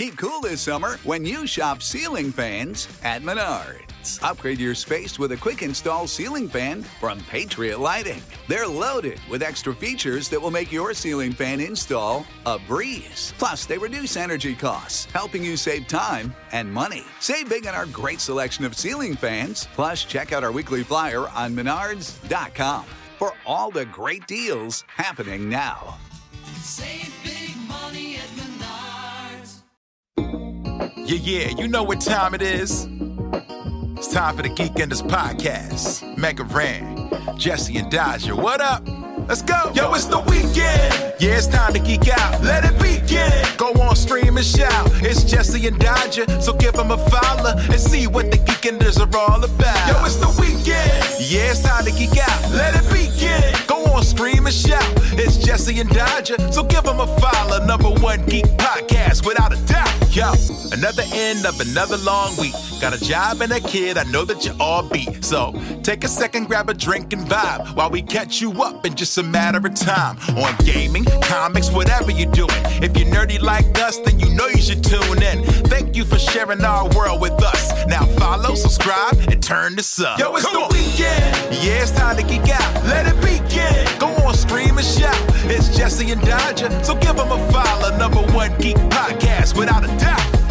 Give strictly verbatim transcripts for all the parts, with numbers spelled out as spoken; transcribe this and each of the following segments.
Keep cool this summer when you shop ceiling fans at Menards. Upgrade your space with a quick install ceiling fan from Patriot Lighting. They're loaded with extra features that will make your ceiling fan install a breeze. Plus, they reduce energy costs, helping you save time and money. Save big on our great selection of ceiling fans. Plus, check out our weekly flyer on menards dot com for all the great deals happening now. Save big money at Menards. Yeah, yeah, you know what time it is. It's time for the Geekenders podcast. Mega Ran, Jesse and Dodger, what up? Let's go. Yo, it's the weekend. Yeah, it's time to geek out. Let it begin. Go on, stream and shout. It's Jesse and Dodger, so give them a follow and see what the Geekenders are all about. Yo, it's the weekend. Yeah, it's time to geek out. Let it begin. Go on, stream and shout. It's Jesse and Dodger, so give them a follow. Number one geek podcast, without a doubt. Yo, another end of another long week. Got a job and a kid, I know that you all beat. So take a second, grab a drink and vibe while we catch you up in just a matter of time. On gaming, comics, whatever you're doing. If you're nerdy like us, then you know you should tune in. Thank you for sharing our world with us. Now follow, subscribe, and turn this up. Yo, it's Come the on. weekend. Yeah, it's time to geek out. Let it begin. Go on, stream and shout. It's Jesse and Dodger, so give them a follow. Number one geek podcast, without a doubt.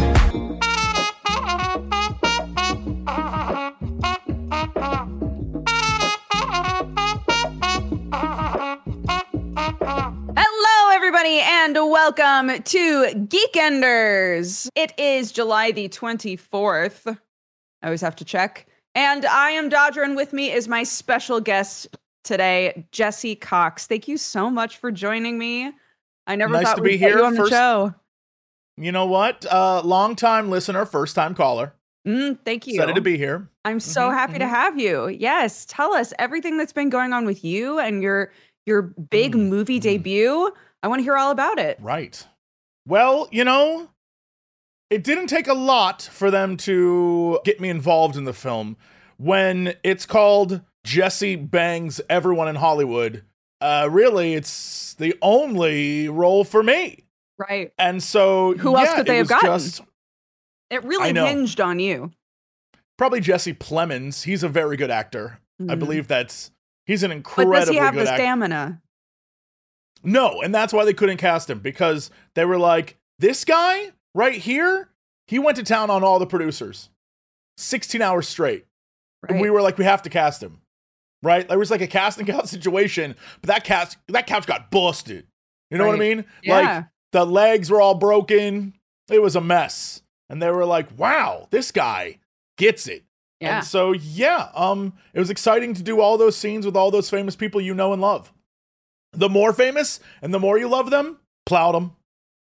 Hello, everybody, and welcome to Geekenders. It is July the twenty-fourth. I always have to check. And I am Dodger, and with me is my special guest today, Jesse Cox. Thank you so much for joining me. I never nice thought to we'd be get here. you on First, the show. You know what? Uh, long time listener, first time caller. Mm, thank you. Excited to be here. I'm so mm-hmm, happy mm-hmm. to have you. Yes, tell us everything that's been going on with you and your your big mm, movie mm. debut. I want to hear all about it. Right. Well, you know, it didn't take a lot for them to get me involved in the film. When it's called Jesse Bangs Everyone in Hollywood, uh, really, it's the only role for me. Right. And so, who yeah, else could they have it was gotten? just It really hinged on you. probably Jesse Plemons. He's a very good actor. Mm. I believe that's he's an But incredibly does he have good the actor. stamina? No, and that's why they couldn't cast him, because they were like, this guy right here, he went to town on all the producers. sixteen hours straight. Right. And we were like, we have to cast him. Right? There was like a casting couch situation, but that cast that couch got busted. You know Right. what I mean? Yeah. Like the legs were all broken. It was a mess. And they were like, wow, this guy gets it. Yeah. And so yeah, um, it was exciting to do all those scenes with all those famous people you know and love. The more famous and the more you love them, plowed them.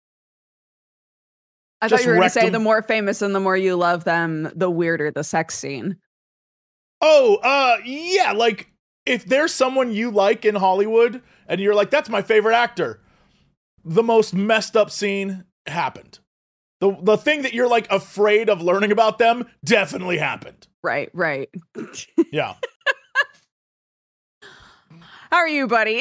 I just thought you were going to wrecked say him. the more famous and the more you love them, the weirder the sex scene. Oh, uh, yeah, like, if there's someone you like in Hollywood, and you're like, that's my favorite actor, the most messed up scene happened. The the thing that you're, like, afraid of learning about them definitely happened. Right, right. Yeah. How are you, buddy?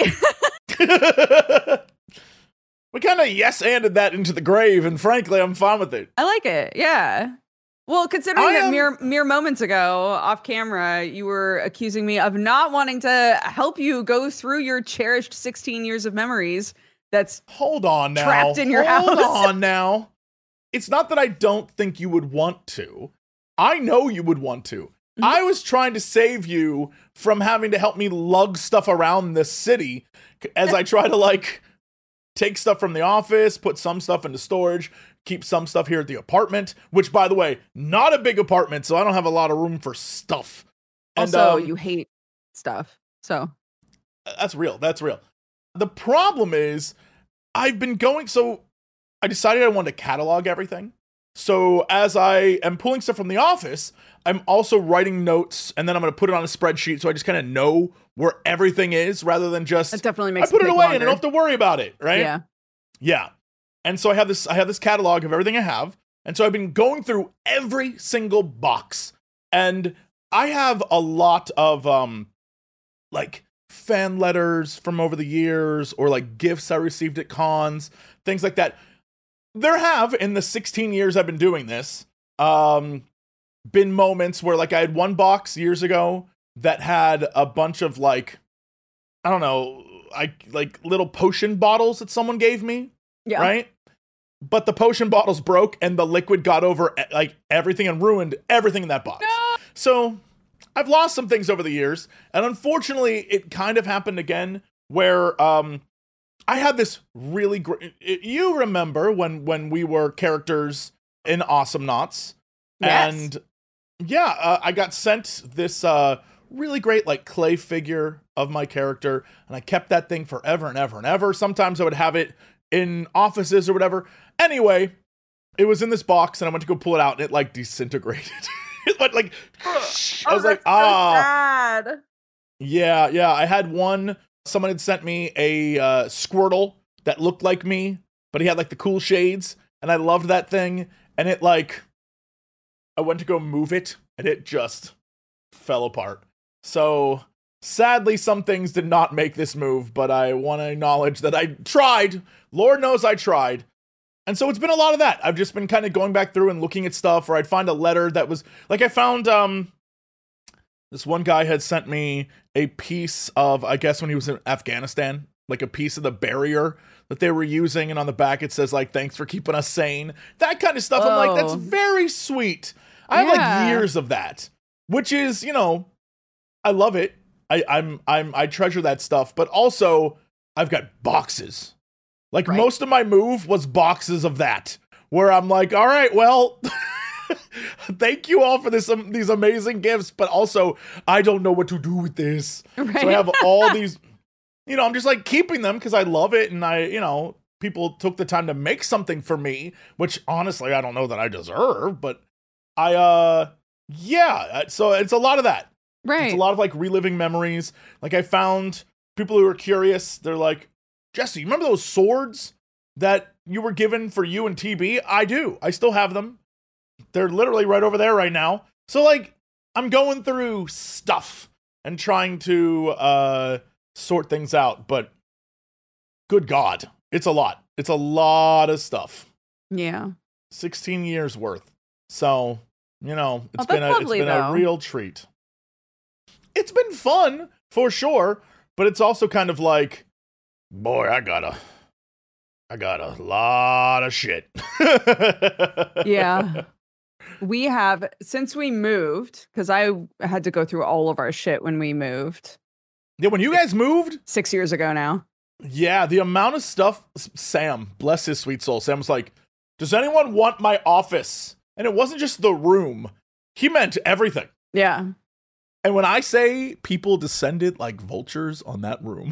We kind of yes-anded that into the grave, and frankly, I'm fine with it. I like it. Yeah. Well, considering I that am- mere mere moments ago, off camera, you were accusing me of not wanting to help you go through your cherished sixteen years of memories. That's Hold on now. trapped in your Hold house. on now. It's not that I don't think you would want to. I know you would want to. Mm-hmm. I was trying to save you from having to help me lug stuff around this city as I try to, like, take stuff from the office, put some stuff into storage, keep some stuff here at the apartment, which, by the way, not a big apartment, so I don't have a lot of room for stuff. And, also um, you hate stuff. So that's real. That's real. The problem is I've been going, so I decided I wanted to catalog everything. So as I am pulling stuff from the office, I'm also writing notes, and then I'm going to put it on a spreadsheet so I just kind of know where everything is rather than just that definitely I makes put it take away longer. and I don't have to worry about it, right? Yeah. Yeah. And so I have this I have this catalog of everything I have. And so I've been going through every single box. And I have a lot of um like fan letters from over the years, or like gifts I received at cons, things like that. there have, in the sixteen years I've been doing this, um, been moments where, like, I had one box years ago that had a bunch of, like, I don't know, I like little potion bottles that someone gave me, Yeah. right? But the potion bottles broke and the liquid got over, like, everything and ruined everything in that box. No. So I've lost some things over the years, and unfortunately, it kind of happened again where um, I had this really great. You remember when when we were characters in Awesome Knots, Yes. and yeah, uh, I got sent this uh, really great like clay figure of my character, and I kept that thing forever and ever and ever. Sometimes I would have it in offices or whatever. Anyway, it was in this box, and I went to go pull it out, and it like disintegrated. It went like, I was Oh, like, that's so ah, sad. yeah, yeah. I had one. Someone had sent me a uh, Squirtle that looked like me, but he had like the cool shades, and I loved that thing. And it like, I went to go move it, and it just fell apart. So sadly, some things did not make this move, but I want to acknowledge that I tried. Lord knows I tried. And so it's been a lot of that. I've just been kind of going back through and looking at stuff, or I'd find a letter that was like, I found um this one guy had sent me a piece of, I guess when he was in Afghanistan, like a piece of the barrier that they were using, and on the back it says like, thanks for keeping us sane. That kind of stuff. I'm like, that's Whoa. very sweet. I have Yeah. like years of that, which is, you know, I love it. I, I'm I'm I treasure that stuff, but also I've got boxes. Like Right. most of my move was boxes of that, where I'm like, all right, well, thank you all for this um, these amazing gifts, but also I don't know what to do with this. Right. So I have all these, you know, I'm just like keeping them because I love it, and I, you know, people took the time to make something for me, which honestly I don't know that I deserve, but I, uh, yeah, so it's a lot of that. Right. It's a lot of like reliving memories. Like I found people who are curious. They're like, Jesse, you remember those swords that you were given for you and T B? I do. I still have them. They're literally right over there right now. So like, I'm going through stuff and trying to uh, sort things out. But good God, it's a lot. It's a lot of stuff. Yeah. sixteen years worth. So, you know, it's Oh, been that's a lovely, it's been though. a real treat. It's been fun for sure, but it's also kind of like, boy, I got a I got a lot of shit. Yeah. We have, since we moved, because I had to go through all of our shit when we moved Yeah, when you guys moved, six years ago now. yeah, the amount of stuff, Sam, bless his sweet soul, Sam was like, does anyone want my office? And it wasn't just the room. He meant everything. Yeah. And when I say people descended like vultures on that room.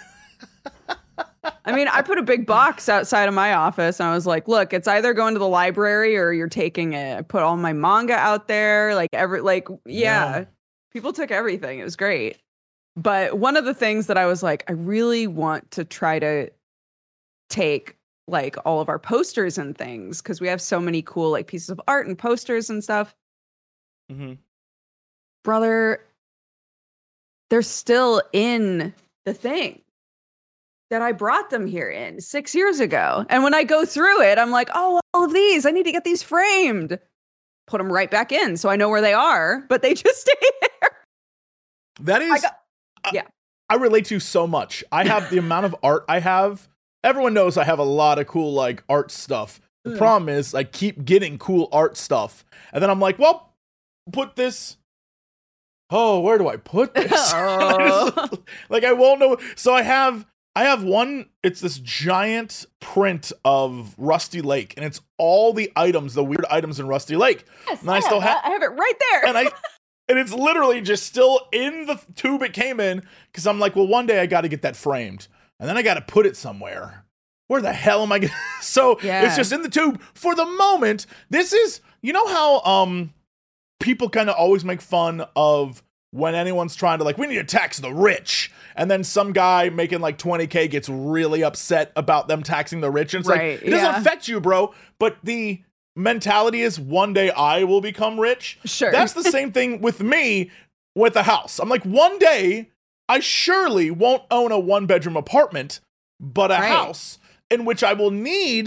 I mean, I put a big box outside of my office and I was like, look, it's either going to the library or you're taking it. I put all my manga out there. Like, every, like, yeah, Yeah. people took everything. It was great. But one of the things that I was like, I really want to try to take like all of our posters and things because we have so many cool like pieces of art and posters and stuff. Mm-hmm. Brother, they're still in the thing that I brought them here in six years ago. And when I go through it, I'm like, oh, all of these, I need to get these framed. Put them right back in so I know where they are, but they just stay there. That is, I got- I- yeah. I relate to you so much. I have the amount of art I have. Everyone knows I have a lot of cool like art stuff. The Mm. problem is I keep getting cool art stuff. And then I'm like, well, put this. Oh, where do I put this? Oh. Like I won't know. So I have I have one, it's this giant print of Rusty Lake, and it's all the items, the weird items in Rusty Lake. Yes, And I still have have- that. I have it right there. And I and it's literally just still in the tube it came in, because I'm like, well, one day I got to get that framed, and then I got to put it somewhere. Where the hell am I going? So Yeah. it's just in the tube for the moment. This is, you know how um people kind of always make fun of when anyone's trying to like, we need to tax the rich, and then some guy making like twenty K gets really upset about them taxing the rich, and it's Right, like, it doesn't yeah. affect you, bro. But the mentality is one day I will become rich. Sure. That's the same thing with me with a house. I'm like, one day I surely won't own a one bedroom apartment, but a Right. house in which I will need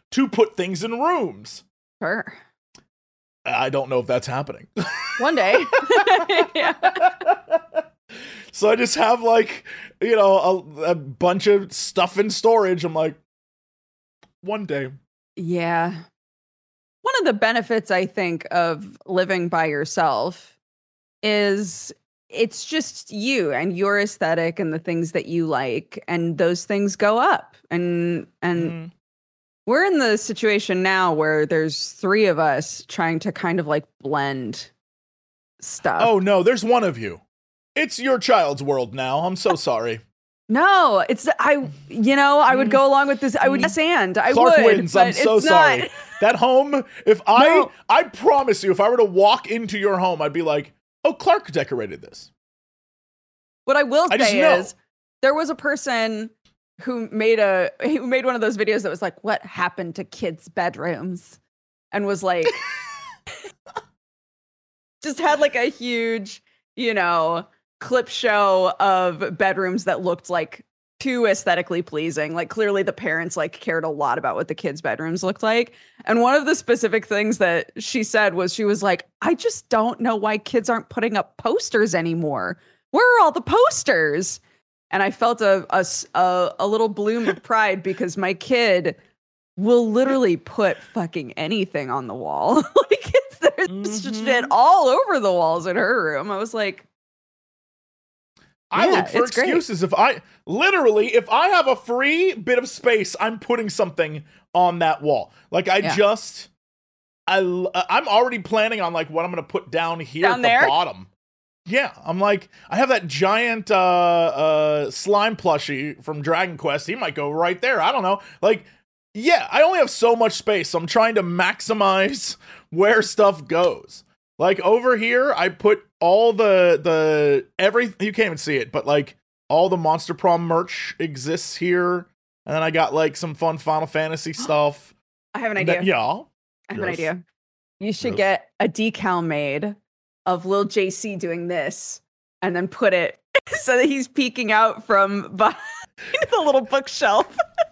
to put things in rooms. Sure. I don't know if that's happening. One day. Yeah. So I just have like, you know, a, a bunch of stuff in storage. I'm like, one day. Yeah. One of the benefits, I think, of living by yourself is it's just you and your aesthetic and the things that you like, and those things go up. And and Mm. we're in the situation now where there's three of us trying to kind of like blend stuff. Oh no, there's one of you. It's your child's world now. I'm so sorry. No, it's I. You know, I would go along with this. I would yes, and I Clark would. wins. I'm but so it's sorry. not. That home, if I, No. I promise you, if I were to walk into your home, I'd be like, oh, Clark decorated this. What I will I just say know. is, there was a person who made a who made one of those videos that was like, "What happened to kids' bedrooms?" and was like, just had like a huge, you know, clip show of bedrooms that looked like too aesthetically pleasing. Like clearly the parents like cared a lot about what the kids' bedrooms looked like. And one of the specific things that she said was she was like, I just don't know why kids aren't putting up posters anymore. Where are all the posters? And I felt a a, s- a- a little bloom of pride because my kid will literally put fucking anything on the wall. Like it's, there's Mhm. shit all over the walls in her room. I was like, I Yeah, look for it's great. excuses. If I literally, if I have a free bit of space, I'm putting something on that wall. Like I Yeah. just, I, l- I'm already planning on like what I'm gonna put down here Down at there? the bottom. Yeah, I'm like, I have that giant uh, uh, slime plushie from Dragon Quest. He might go right there. I don't know. Like, yeah, I only have so much space, so I'm trying to maximize where stuff goes. Like over here, I put all the the every you can't even see it, but like all the Monster Prom merch exists here, and then I got like some fun Final Fantasy stuff. I have an And idea. then- yeah, I have an Yes. idea. You should Yes. get a decal made of Lil J C doing this and then put it so that he's peeking out from behind the little bookshelf.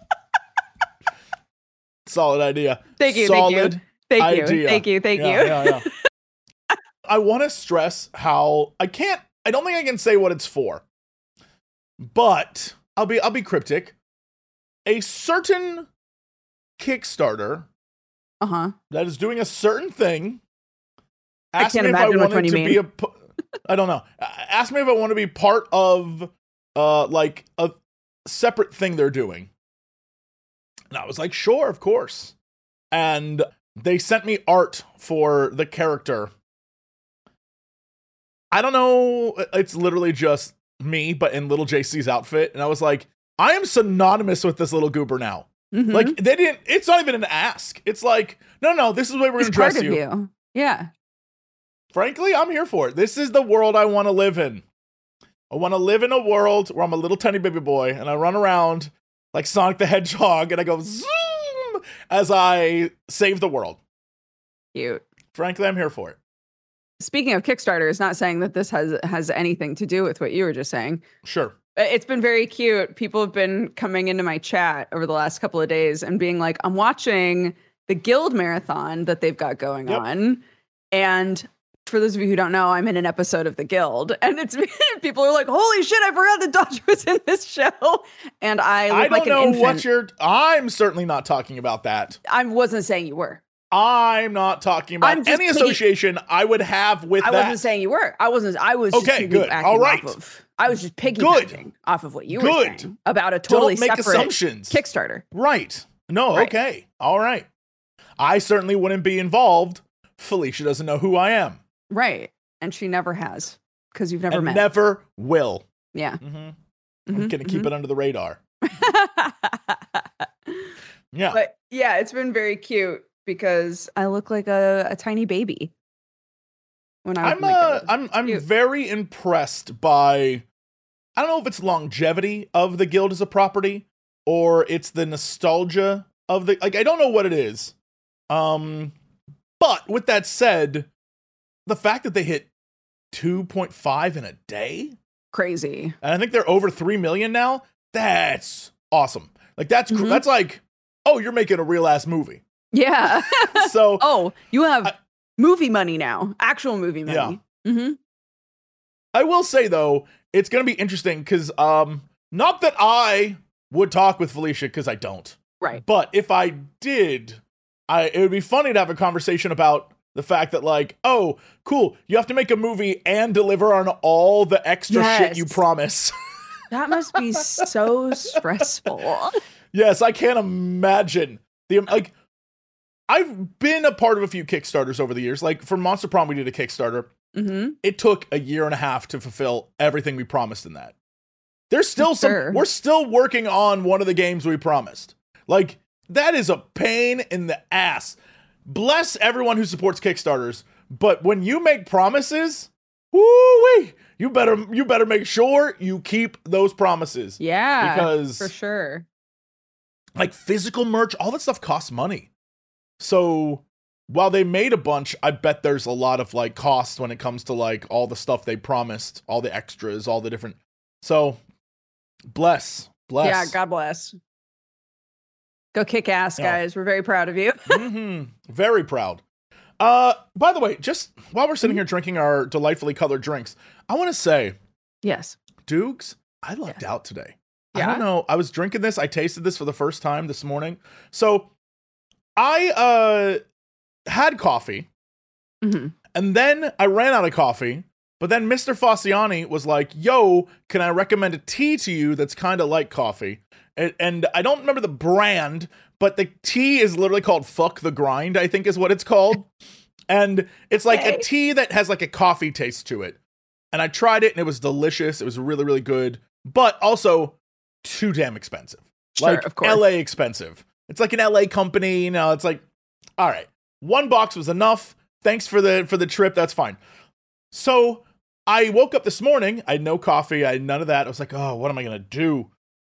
solid idea. Thank you, Solid thank you. Thank you. idea. Thank you. Thank Yeah, you. yeah, yeah. I want to stress how I can't. I don't think I can say what it's for, but I'll be I'll be cryptic. A certain Kickstarter Uh-huh. that is doing a certain thing. I Asked can't me if I imagine which wanted one you to mean. be a. p- I don't know. A- Asked me if I want to be part of, uh, like a separate thing they're doing. And I was like, sure, of course. And they sent me art for the character. I don't know. It's literally just me, but in little J C's outfit. And I was like, I am synonymous with this little goober now. Mhm. Like they didn't. It's not even an ask. It's like, no, no. This is the way we're It's gonna dress part of you. you. Yeah. Frankly, I'm here for it. This is the world I want to live in. I want to live in a world where I'm a little tiny baby boy and I run around like Sonic the Hedgehog and I go zoom as I save the world. Cute. Frankly, I'm here for it. Speaking of Kickstarters, not saying that this has has anything to do with what you were just saying. Sure. It's been very cute. People have been coming into my chat over the last couple of days and being like, I'm watching the Guild Marathon that they've got going Yep. on. And for those of you who don't know, I'm in an episode of the Guild. And it's people are like, holy shit, I forgot that Dodger was in this show. And I look I don't like an know infant. what you're. I'm certainly not talking about that. I wasn't saying you were. I'm not talking about I'm just any piggy- association I would have with I that. wasn't saying you were. I wasn't. I was just Okay, good. piggybacking All right. off of. I was just piggybacking off of what you were Good. saying about a totally Don't make separate assumptions. Kickstarter. Right. No, Right. okay. All right. I certainly wouldn't be involved. Felicia doesn't know who I am. Right. And she never has because you've never and met. never will. Yeah. hmm Mhm, I'm going to keep mhm. it under the radar. Yeah. But yeah, it's been very cute because I look like a, a tiny baby when I was I'm in my uh, guild. I'm I'm Cute. very impressed by I don't know if it's longevity of the guild as a property or it's the nostalgia of the like I don't know what it is. Um but with that said, the fact that they hit two point five in a day Crazy. and I think they're over three million now, that's awesome. Like that's cr- Mhm. that's like oh, you're making a real ass movie. Yeah. So oh, you have I- movie money now. Actual movie money. Yeah. Mm-hmm. I will say though, it's going to be interesting because um, not that I would talk with Felicia because I don't. Right. But if I did, I it would be funny to have a conversation about the fact that like, oh, cool, you have to make a movie and deliver on all the extra shit you Yes. promise. That must be so stressful. Yes, I can't imagine the like. I've been a part of a few Kickstarters over the years. Like for Monster Prom, we did a Kickstarter. Mm-hmm. It took a year and a half to fulfill everything we promised in that. There's still Sure. some. We're still working on one of the games we promised. Like that is a pain in the ass. Bless everyone who supports Kickstarters, but when you make promises, woo-wee, you better you better make sure you keep those promises. Yeah. Because for sure. like physical merch, all that stuff costs money. So while they made a bunch, I bet there's a lot of like cost when it comes to like all the stuff they promised, all the extras, all the different. So bless, bless. Yeah, God bless. Go kick ass, Yeah. guys. We're very proud of you. hmm Very proud. Uh, by the way, just while we're sitting here drinking our delightfully colored drinks, I want to say, Yes. Dukes, I lucked out today. I Yeah? don't know. I was drinking this. I tasted this for the first time this morning. So I uh had coffee, Mm-hmm. and then I ran out of coffee. But then Mister Fossiani was like, yo, can I recommend a tea to you that's kind of like coffee? And, and I don't remember the brand, but the tea is literally called Fuck the Grind, I think is what it's called. And it's like Okay. a tea that has like a coffee taste to it. And I tried it and it was delicious. It was really, really good. But also too damn expensive. Sure, like of course. L A expensive. It's like an L A company, you know, it's like, all right, one box was enough. Thanks for the for the trip. That's fine. So I woke up this morning. I had no coffee. I had none of that. I was like, oh, what am I going to do?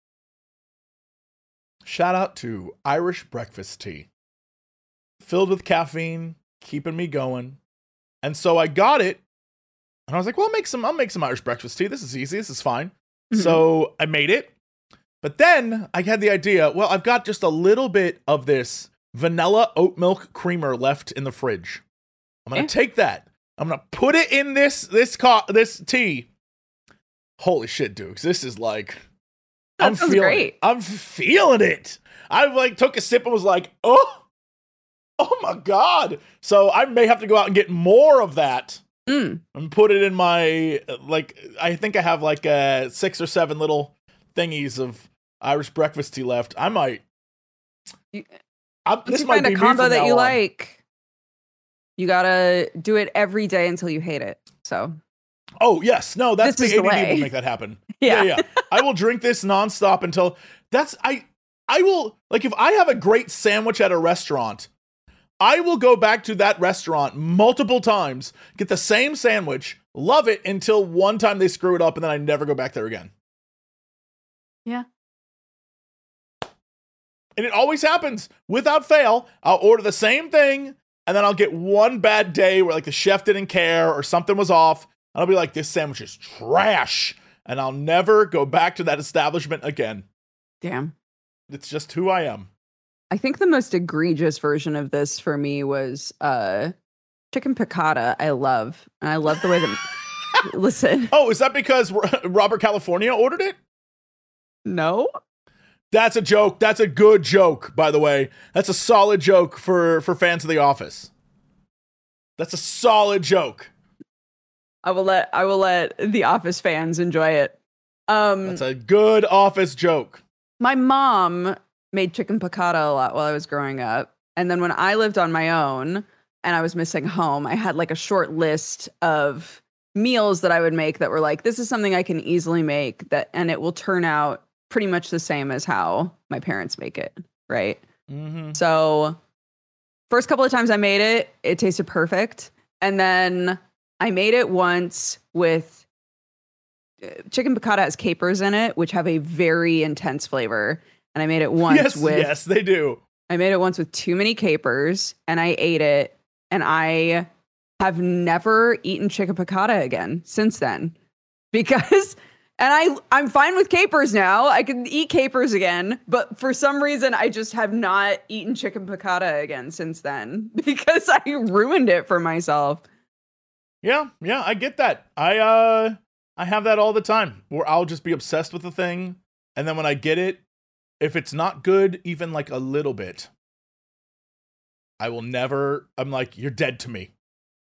Shout out to Irish breakfast tea. Filled with caffeine, keeping me going. And so I got it. And I was like, well, I'll make some, I'll make some Irish breakfast tea. This is easy. This is fine. Mhm. So I made it. But then I had the idea, well, I've got just a little bit of this vanilla oat milk creamer left in the fridge. I'm going Eh. to take that. I'm going to put it in this this co- this tea. Holy shit, Dukes. This is like That I'm sounds feeling great. it. I'm feeling it. I like took a sip and was like, "Oh. Oh my god." So I may have to go out and get more of that. Mm. And put it in my like I think I have like uh six or seven little thingies of Irish breakfast tea left. I might You- I'm, Once this you might find be a me combo from that now you on. like, you gotta do it every day until you hate it. So Oh yes, no, that's This is the the A D D way. will make that happen. Yeah. yeah, yeah. I will drink this nonstop until that's I I will like if I have a great sandwich at a restaurant, I will go back to that restaurant multiple times, get the same sandwich, love it until one time they screw it up and then I never go back there again. Yeah. And it always happens without fail. I'll order the same thing and then I'll get one bad day where like the chef didn't care or something was off. And I'll be like, this sandwich is trash. And I'll never go back to that establishment again. damn. It's just who I am. I think the most egregious version of this for me was uh chicken piccata. I love. And I love the way that listen. Oh, is that because Robert California ordered it? No. That's a joke. That's a good joke, by the way. That's a solid joke for, for fans of The Office. That's a solid joke. I will let I will let the Office fans enjoy it. Um That's a good Office joke. my mom made chicken piccata a lot while I was growing up. And then when I lived on my own and I was missing home, I had like a short list of meals that I would make that were like, this is something I can easily make that and it will turn out pretty much the same as how my parents make it, right? Mm-hmm. So first couple of times I made it, it tasted perfect. And then I made it once with uh, chicken piccata has capers in it, which have a very intense flavor. And I made it once Yes, with yes, they do. I made it once with too many capers and I ate it and I have never eaten chicken piccata again since then because And I, I'm fine with capers now. I can eat capers again. But for some reason, I just have not eaten chicken piccata again since then because I ruined it for myself. Yeah, yeah, I get that. I uh I have that all the time where I'll just be obsessed with the thing. And then when I get it, if it's not good, even like a little bit, I will never, I'm like, you're dead to me.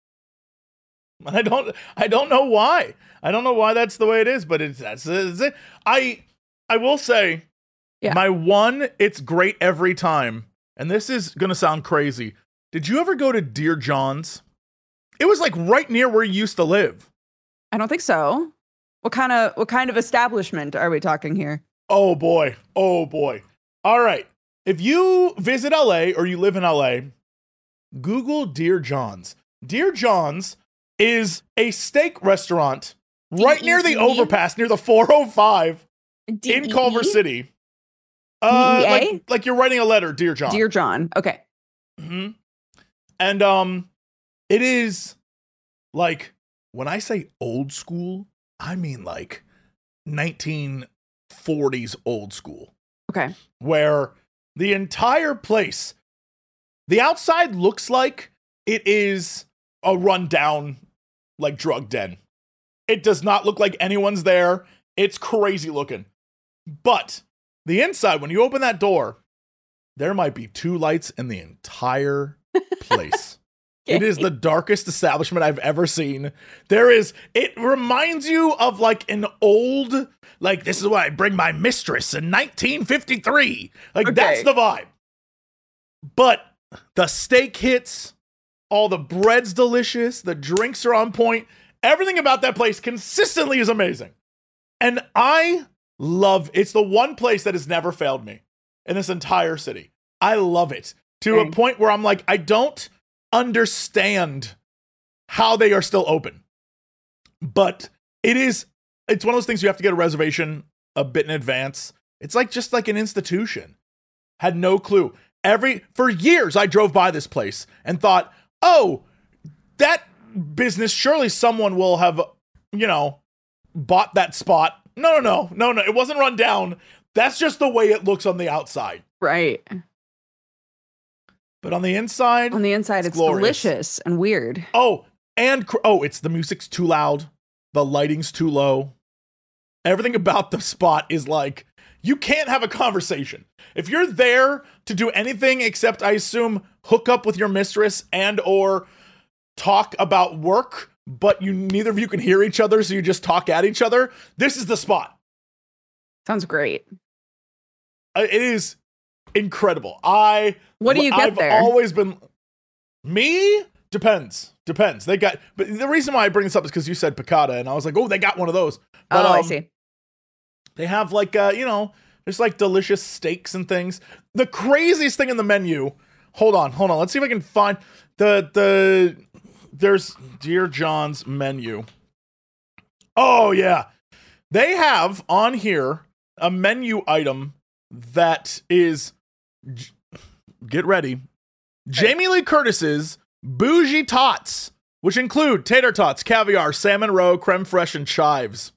I don't, I don't know why. I don't know why that's the way it is, but it's, that's, it's it. I, I will say, yeah. my one, it's great every time. And this is going to sound crazy. Did you ever go to Dear John's? It was like right near where you used to live. I don't think so. What kind of, what kind of establishment are we talking here? Oh boy. Oh boy. All right. If you visit L A or you live in L A, Google Dear John's. Dear John's is a steak restaurant right near the overpass, near the four oh five in Culver City. Uh, like, like you're writing a letter, Dear John. Dear John. Okay. Mm-hmm. And um, it is like, when I say old school, I mean like nineteen forties old school. Okay. Where the entire place, the outside looks like it is a rundown, like, drug den. It does not look like anyone's there. It's crazy looking. But the inside, when you open that door, there might be two lights in the entire place. Okay. It is the darkest establishment I've ever seen. There is, it reminds you of like an old, like, this is why I bring my mistress in nineteen fifty-three. Like, okay. That's the vibe. But the steak hits, all the bread's delicious, the drinks are on point. Everything about that place consistently is amazing. And I love, it's the one place that has never failed me in this entire city. I love it to okay. a point where I'm like, I don't understand how they are still open. But it is, it's one of those things you have to get a reservation a bit in advance. It's like just like an institution. Had no clue. Every, for years I drove by this place and thought, oh, that business, surely someone will have, you know, bought that spot. No, no, no, no, no. It wasn't run down. That's just the way it looks on the outside. Right. But on the inside, on the inside, it's, it's delicious and weird. Oh, and cr- oh, it's the music's too loud. The lighting's too low. Everything about the spot is like, you can't have a conversation. If you're there to do anything except, I assume, hook up with your mistress and or talk about work, but you neither of you can hear each other, so you just talk at each other, this is the spot. Sounds great. Uh, it is incredible. I What do you get I've there? I've always been me. Depends. Depends. They got, but the reason why I bring this up is because you said piccata, and I was like, oh, they got one of those. But, oh, um, I see. They have like, uh, you know, there's like delicious steaks and things. The craziest thing in the menu. Hold on, hold on. Let's see if I can find the the. There's Dear John's menu. Oh yeah, they have on here a menu item that is. Get ready, Jamie Lee Curtis's Bougie Tots, which include tater tots, caviar, salmon roe, creme fraiche, and chives.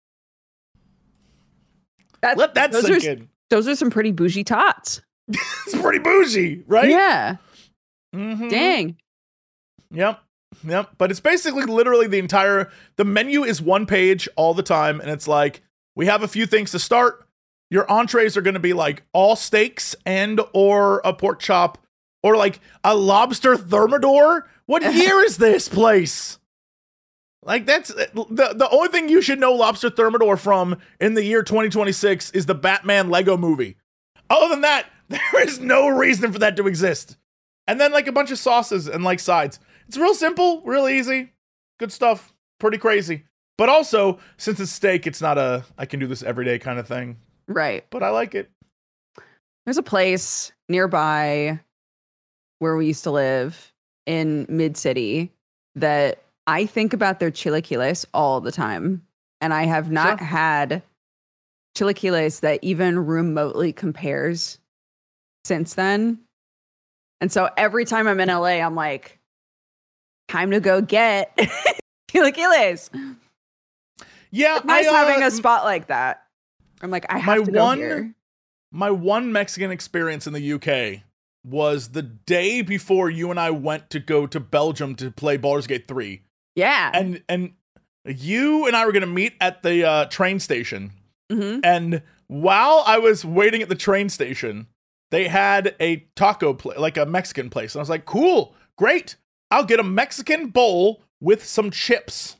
That's, Let that those sink are, in. Those are some pretty bougie tots. It's pretty bougie, right? Yeah. Mm-hmm. Dang. Yep. Yep. But it's basically literally the entire, the menu is one page all the time. And it's like, we have a few things to start. Your entrees are going to be like all steaks and or a pork chop or like a lobster thermidor. What year is this place? Like, that's the, the only thing you should know lobster thermidor from in the year twenty twenty-six is the Batman Lego movie. Other than that, there is no reason for that to exist. And then like a bunch of sauces and like sides. It's real simple, real easy, good stuff, pretty crazy. But also, since it's steak, it's not a, I can do this every day kind of thing. Right. But I like it. There's a place nearby where we used to live in Mid-City that I think about their chilaquiles all the time. And I have not sure. had chilaquiles that even remotely compares since then. And so every time I'm in L A, I'm like, time to go get chilaquiles. Yeah, Nice I, uh, having a spot like that. I'm like, I have my to go one- here. My one Mexican experience in the U K was the day before you and I went to go to Belgium to play Baldur's Gate three. Yeah. And and you and I were going to meet at the uh, train station. Mhm. And while I was waiting at the train station, they had a taco place, like a Mexican place. And I was like, cool, great. I'll get a Mexican bowl with some chips.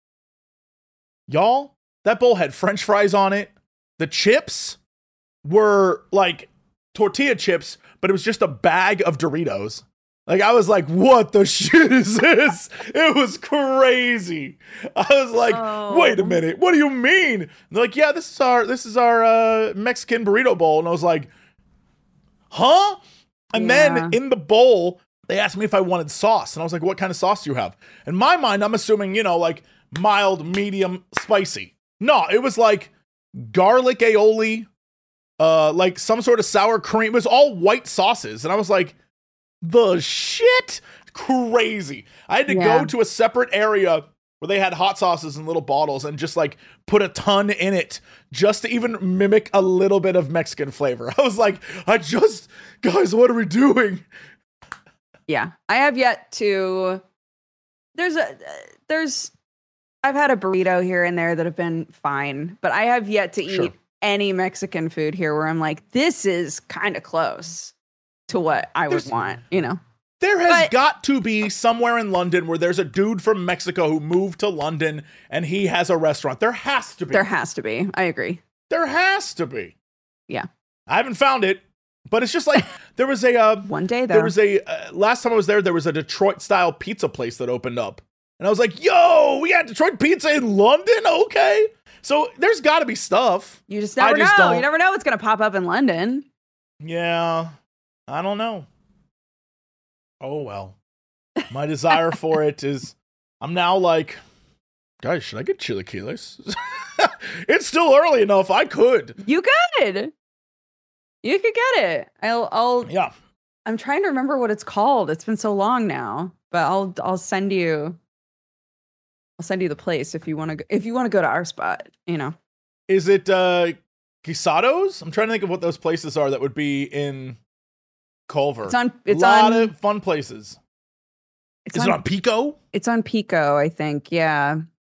Y'all, that bowl had French fries on it. The chips were like tortilla chips, but it was just a bag of Doritos. Like, I was like, what the shit is this? It was crazy. I was like, Oh. wait a minute, what do you mean? And they're like, yeah, this is our this is our uh, Mexican burrito bowl. And I was like, huh? And Yeah. then in the bowl, they asked me if I wanted sauce. And I was like, what kind of sauce do you have? In my mind, I'm assuming, you know, like mild, medium, spicy. No, it was like garlic aioli, uh, like some sort of sour cream. It was all white sauces. And I was like, the shit? Crazy. I had to Yeah. go to a separate area where they had hot sauces in little bottles and just like put a ton in it just to even mimic a little bit of Mexican flavor. I was like, I just, guys, what are we doing? Yeah, I have yet to. There's a there's. I've had a burrito here and there that have been fine, but I have yet to eat Sure. any Mexican food here where I'm like, this is kind of close to what I would There's- want. You know, There has But- got to be somewhere in London where there's a dude from Mexico who moved to London and he has a restaurant. There has to be. there has to be. I agree. There has to be. Yeah. I haven't found it, but it's just like there was a uh, One day though. there was a uh, last time I was there, there was a Detroit style pizza place that opened up, and I was like, "Yo, we got Detroit pizza in London, okay?" So there's got to be stuff. you just I never just know. don't- You never know what's gonna pop up in London. Yeah, I don't know. Oh well, my desire for it is. I'm now like, guys, should I get chilaquiles? It's still early enough. I could. You could. You could get it. I'll. I'll. Yeah. I'm trying to remember what it's called. It's been so long now, but I'll. I'll send you. I'll send you the place if you want to. If you want to go to our spot, you know. Is it uh Guisados? I'm trying to think of what those places are that would be in Culver. It's on. It's a lot on. of fun places. It's Is on, it on Pico? It's on Pico, I think. Yeah.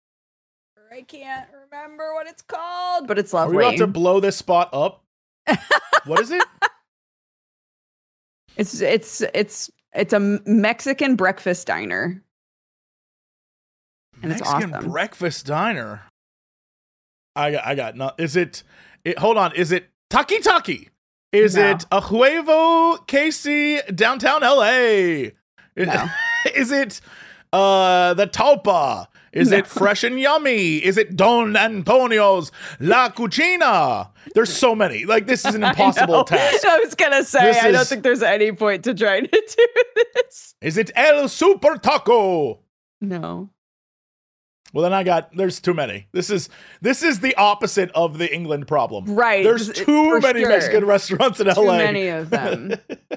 I can't remember what it's called, but it's Are lovely. we about to blow this spot up? What is it? It's it's it's it's a Mexican breakfast diner. And it's Mexican awesome. breakfast diner. I got, I got no. Is it, it? Hold on. Is it Taki Taki? Is No. it a Huevo Casey downtown L A? Is, No. is it uh the Talpa? Is No. it Fresh and Yummy? Is it Don Antonio's La Cucina? There's so many. Like, this is an I impossible know. task. I was gonna say This I don't is- think there's any point to trying to do this. Is it El Super Taco? No. Well, then I got, there's too many. This is this is the opposite of the England problem. Right. There's Just- too for many sure. Mexican restaurants in Too L A. many of them.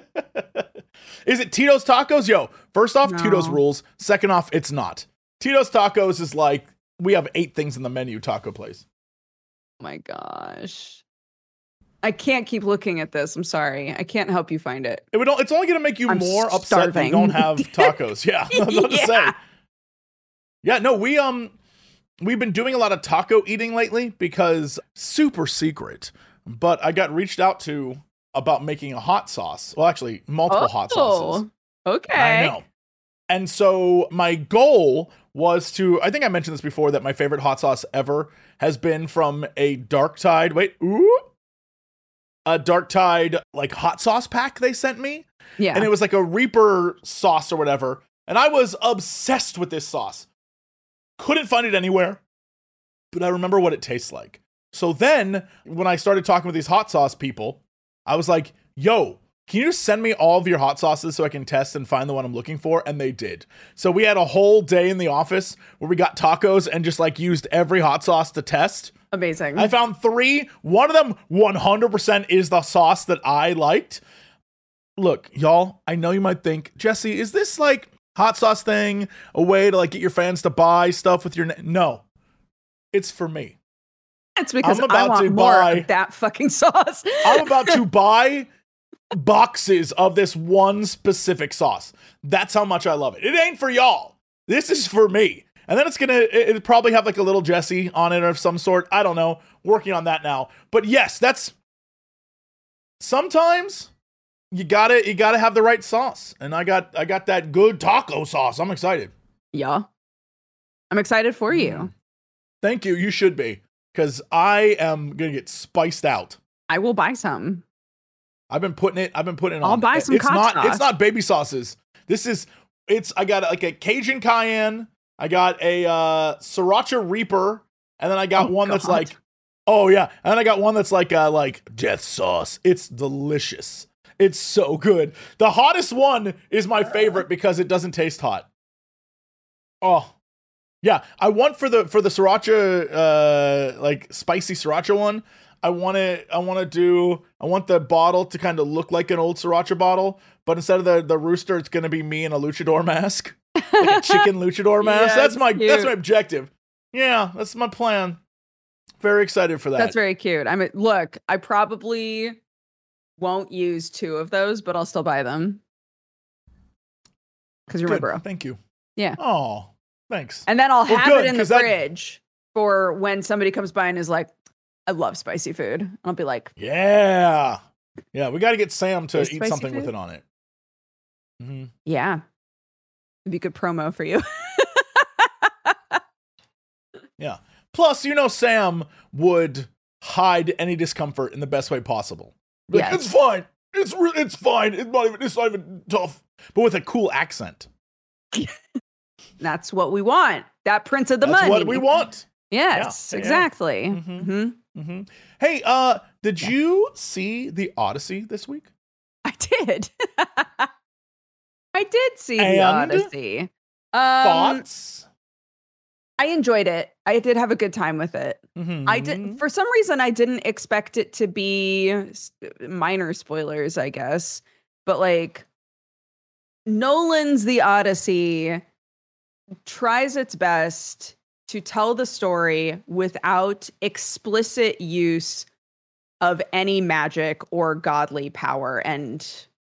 Is it Tito's Tacos? Yo, first off, No. Tito's rules. Second off, it's not. Tito's Tacos is like, we have eight things in the menu taco place. Oh my gosh. I can't keep looking at this. I'm sorry. I can't help you find it. It would, it's only going to make you I'm more upset that you starving. don't have tacos. Yeah, I was about to say. Yeah. Yeah, no, we um we've been doing a lot of taco eating lately because super secret. But I got reached out to about making a hot sauce. Well, actually, multiple hot sauces. Oh, okay. I know. And so my goal was to, I think I mentioned this before, that my favorite hot sauce ever has been from a Dark Tide. Wait, ooh. A Dark Tide like hot sauce pack they sent me. Yeah. And it was like a Reaper sauce or whatever. And I was obsessed with this sauce. Couldn't find it anywhere, but I remember what it tastes like. So then when I started talking with these hot sauce people, I was like, yo, can you just send me all of your hot sauces so I can test and find the one I'm looking for? And they did. So we had a whole day in the office where we got tacos and just like used every hot sauce to test. Amazing. I found three. One of them one hundred percent is the sauce that I liked. Look, y'all, I know you might think, Jesse, is this like hot sauce thing a way to like get your fans to buy stuff with your name? No. It's for me. It's because I'm about I want to more buy- of that fucking sauce. I'm about to buy boxes of this one specific sauce. That's how much I love it. It ain't for y'all. This is for me. And then it's gonna, it, it'll probably have like a little Jesse on it of some sort. I don't know. Working on that now. But yes, that's, sometimes you gotta, you gotta have the right sauce. And I got, I got that good taco sauce. I'm excited. Yeah. I'm excited for you. Mm. Thank you. You should be. Because I am gonna get spiced out. I will buy some. I've been putting it. I've been putting it I'll on. buy some It's hot not. sauce. It's not baby sauces. This is. It's. I got like a Cajun cayenne. I got a uh, Sriracha Reaper, and then I got Oh, one that's God. like. Oh yeah, and then I got one that's like uh, like death sauce. It's delicious. It's so good. The hottest one is my favorite because it doesn't taste hot. Oh. Yeah, I want for the for the sriracha uh like spicy sriracha one. I want to I want to do I want the bottle to kind of look like an old sriracha bottle, but instead of the the rooster, it's going to be me in a luchador mask, like a chicken luchador mask. Yeah, that's it's my cute. that's my objective. Yeah, that's my plan. Very excited for that. That's very cute. I mean, look, I probably won't use two of those, but I'll still buy them. Because you're Good. my bro. Thank you. Yeah. Oh, thanks. And then I'll Well, have good, it in the 'cause that- fridge for when somebody comes by and is like, I love spicy food. I'll be like, Yeah, yeah. We got to get Sam to Is eat spicy something with food? it on it. hmm yeah. It'd be good promo for you. Yeah. Plus, you know, Sam would hide any discomfort in the best way possible. Like, Yes. it's fine. It's re- it's fine. It's not even it's not even tough. But with a cool accent. That's what we want. That Prince of the That's Money. what we want. Yes, Yeah, yeah. exactly. Mhm. hmm hmm Hey, uh, did Yeah. you see the Odyssey this week? I did. I did see the And? Odyssey. Um, Thoughts? I enjoyed it. I did have a good time with it. Mhm. I did. For some reason, I didn't expect it to be s- minor spoilers, I guess. But like, Nolan's The Odyssey tries its best to tell the story without explicit use of any magic or godly power. And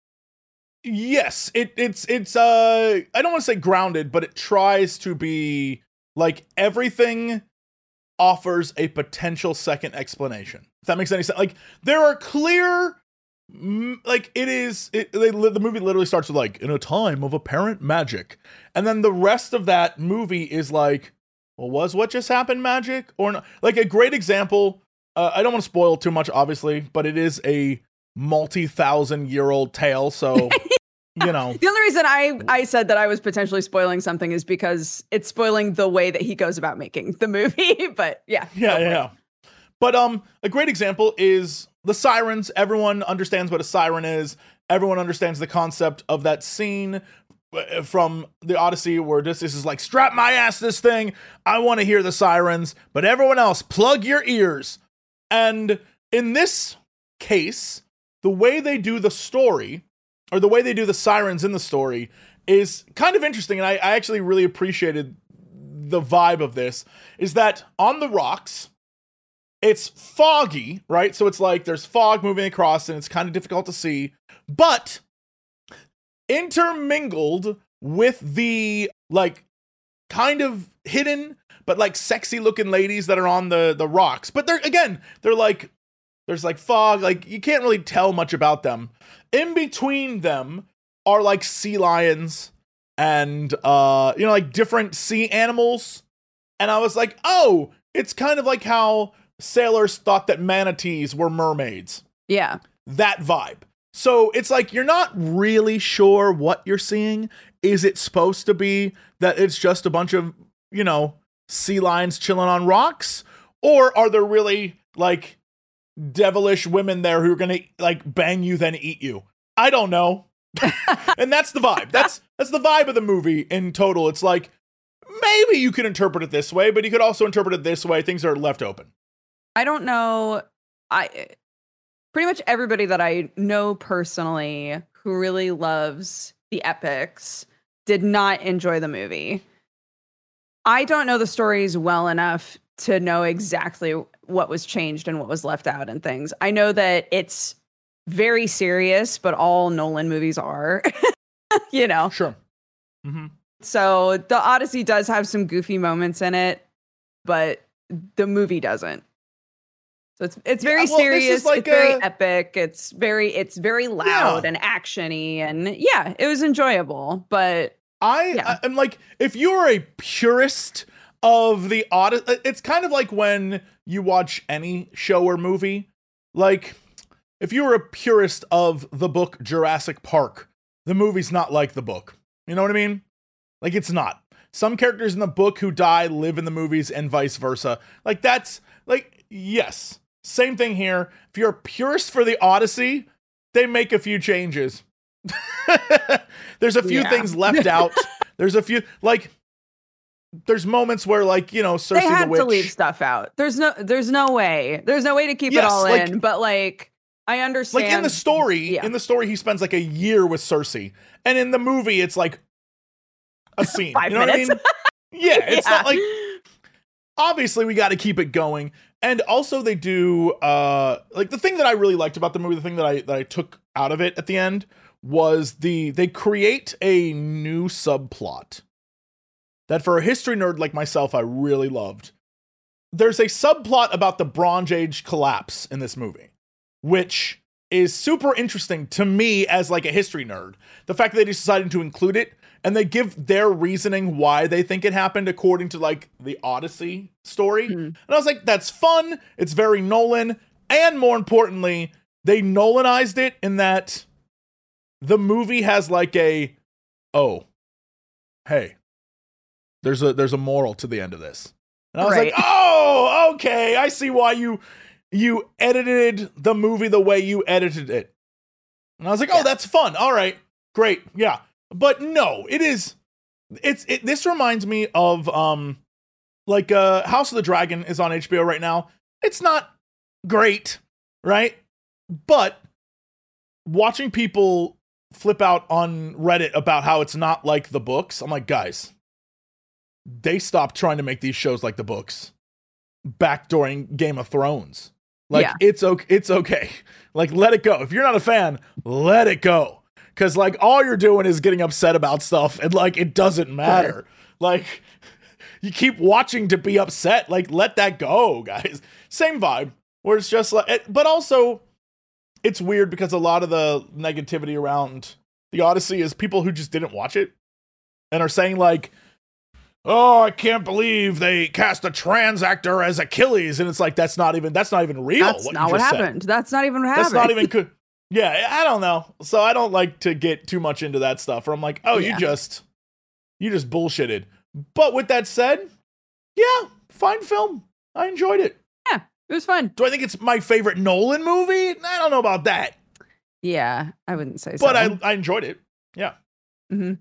Yes, it it's it's uh I don't want to say grounded, but it tries to be like everything offers a potential second explanation. If that makes any sense. Like there are clear mm, like it is it they, li- the movie literally starts with like in a time of apparent magic. And then the rest of that movie is like, well, was what just happened magic or not? Like a great example, uh, I don't want to spoil too much obviously, but it is a multi-thousand year old tale, so you know. the only reason I, I said that I was potentially spoiling something is because it's spoiling the way that he goes about making the movie. But yeah. Yeah, go yeah, for it. yeah. But um, a great example is the sirens. Everyone understands what a siren is. Everyone understands the concept of that scene uh, from the Odyssey where this, this is like, strap my ass this thing. I want to hear the sirens, but everyone else, plug your ears. And in this case, the way they do the story, or the way they do the sirens in the story, is kind of interesting. And I, I actually really appreciated the vibe of this, is that on the rocks, it's foggy, right? So it's like there's fog moving across and it's kind of difficult to see, but intermingled with the like kind of hidden but like sexy looking ladies that are on the the rocks. But they're again, they're like there's like fog, like you can't really tell much about them. In between them are like sea lions and uh you know like different sea animals. And I was like, "Oh, it's kind of like how sailors thought that manatees were mermaids." Yeah. That vibe. So it's like you're not really sure what you're seeing. Is it supposed to be that it's just a bunch of, you know, sea lions chilling on rocks? Or are there really like devilish women there who are going to like bang you then eat you? I don't know. And that's the vibe. That's that's the vibe of the movie in total. It's like maybe you could interpret it this way, but you could also interpret it this way. Things are left open. I don't know. I pretty much everybody that I know personally who really loves the epics did not enjoy the movie. I don't know the stories well enough to know exactly what was changed and what was left out and things. I know that it's very serious, but all Nolan movies are, you know. Sure. Mm-hmm. So the Odyssey does have some goofy moments in it, but the movie doesn't. So it's it's very Yeah, well, this is serious, like it's very a- epic, it's very it's very loud Yeah. and actiony, and yeah, it was enjoyable. But I Yeah. I- am like, if you're a purist of the Odyssey, it's kind of like when you watch any show or movie. Like, if you're a purist of the book Jurassic Park, the movie's not like the book. You know what I mean? Like, it's not. Some characters in the book who die live in the movies and vice versa. Like, that's, like, yes. Same thing here. If you're a purist for the Odyssey, they make a few changes. There's a few Yeah. things left out. There's a few, like, there's moments where, like, you know, Cersei they had the witch. to leave stuff out. There's no there's no way. There's no way to keep it Yes, all like- in. But like I understand. Like in the story, Yeah. in the story, he spends like a year with Cersei, and in the movie, it's like a scene. Five you know minutes. what I mean? Yeah, it's Yeah. not like. Obviously, we got to keep it going, and also they do. Uh, like the thing that I really liked about the movie, the thing that I that I took out of it at the end was the they create a new subplot that for a history nerd like myself, I really loved. There's a subplot about the Bronze Age collapse in this movie, which is super interesting to me as like a history nerd. The fact that they decided to include it and they give their reasoning why they think it happened according to like the Odyssey story. Hmm. And I was like, that's fun. It's very Nolan. And more importantly, they Nolanized it in that the movie has like a, oh, hey, there's a there's a moral to the end of this. And I was Right. like, oh, okay, I see why you you edited the movie the way you edited it. And I was like, oh, Yeah. that's fun. All right, great, yeah. But no, it is. It's it. This reminds me of um, like uh, House of the Dragon is on H B O right now. It's not great, right? But watching people flip out on Reddit about how it's not like the books, I'm like, guys, they stopped trying to make these shows like the books back during Game of Thrones. Like, Yeah. it's okay. It's okay. Like, let it go. If you're not a fan, let it go. Cause like all you're doing is getting upset about stuff and like it doesn't matter. Like you keep watching to be upset. Like let that go, guys. Same vibe where it's just like, it, but also it's weird because a lot of the negativity around the Odyssey is people who just didn't watch it and are saying like, oh, I can't believe they cast a trans actor as Achilles. And it's like, that's not even, that's not even real. That's what you not what just said. happened. That's not even what That's happened. not even good. Yeah, I don't know. So I don't like to get too much into that stuff. Or I'm like, oh, Yeah. you just, you just bullshitted. But with that said, yeah, fine film. I enjoyed it. Yeah, it was fun. Do I think it's my favorite Nolan movie? I don't know about that, Yeah, I wouldn't say so. but I, I enjoyed it. Yeah. hmm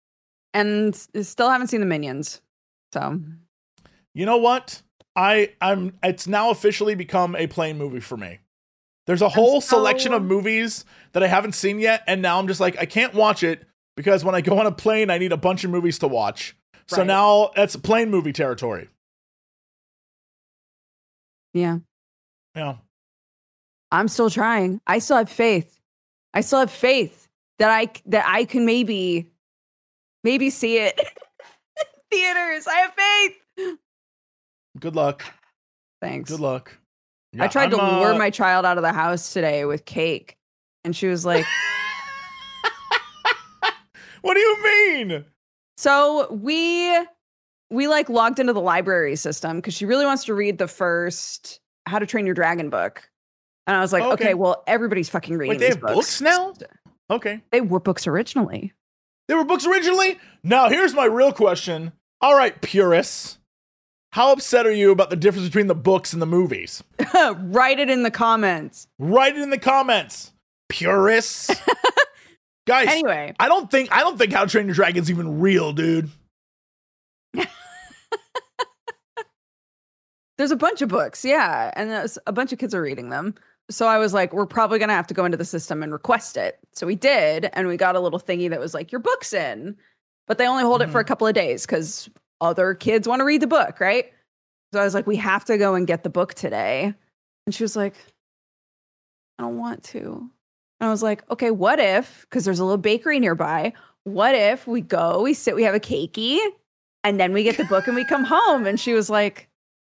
And s- still haven't seen the Minions. So You know what? I, I'm. It's now officially become a plane movie for me. There's a whole so- selection of movies that I haven't seen yet, and now I'm just like, I can't watch it because when I go on a plane, I need a bunch of movies to watch. So Right. now that's plane movie territory. yeah, Yeah. I'm still trying. I still have faith. I still have faith that I c- that I can maybe maybe see it in theaters. I have faith. Good luck. Thanks. Good luck. I Yeah, tried to I'm, lure uh, my child out of the house today with cake, and she was like, What do you mean? "So we we like logged into the library system because she really wants to read the first How to Train Your Dragon book." And I was like, Okay. "Okay, well, everybody's fucking reading Wait, they these have books now? Okay. They were books originally." They were books originally? Now, here's my real question. All right, purists. How upset are you about the difference between the books and the movies? Write it in the comments. Write it in the comments. Purists. Guys, Anyway, I don't think I don't think How to Train Your Dragon's even real, dude. there's a bunch of books, yeah, and there's a bunch of kids are reading them. So I was like, we're probably gonna have to go into the system and request it. So we did, and we got a little thingy that was like, your book's in, but they only hold it for a couple of days because other kids want to read the book, right? So I was like, we have to go and get the book today. And she was like, I don't want to. And I was like, okay, what if, because there's a little bakery nearby, what if we go, we sit, we have a cakey, and then we get the book and we come home? And she was like,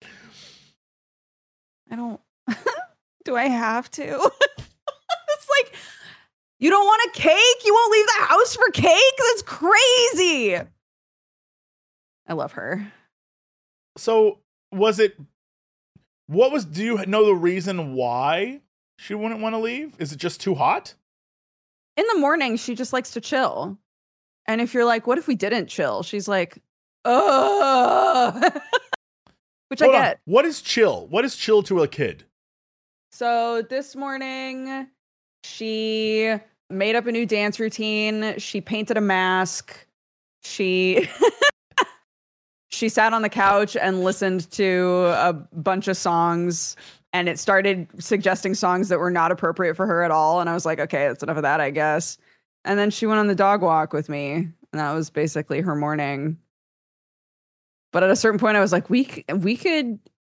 I don't, do I have to? It's like, you don't want a cake? You won't leave the house for cake? That's crazy. I love her. So was it, what was, do you know the reason why she wouldn't want to leave? Is it just too hot? In the morning, she just likes to chill. And if you're like, what if we didn't chill? She's like, ugh. Which Hold I on. get. What is chill? What is chill to a kid? So this morning, she made up a new dance routine. She painted a mask. She she sat on the couch and listened to a bunch of songs. And it started suggesting songs that were not appropriate for her at all. And I was like, okay, that's enough of that, I guess. And then she went on the dog walk with me. And that was basically her morning. But at a certain point, I was like, we, c- we could,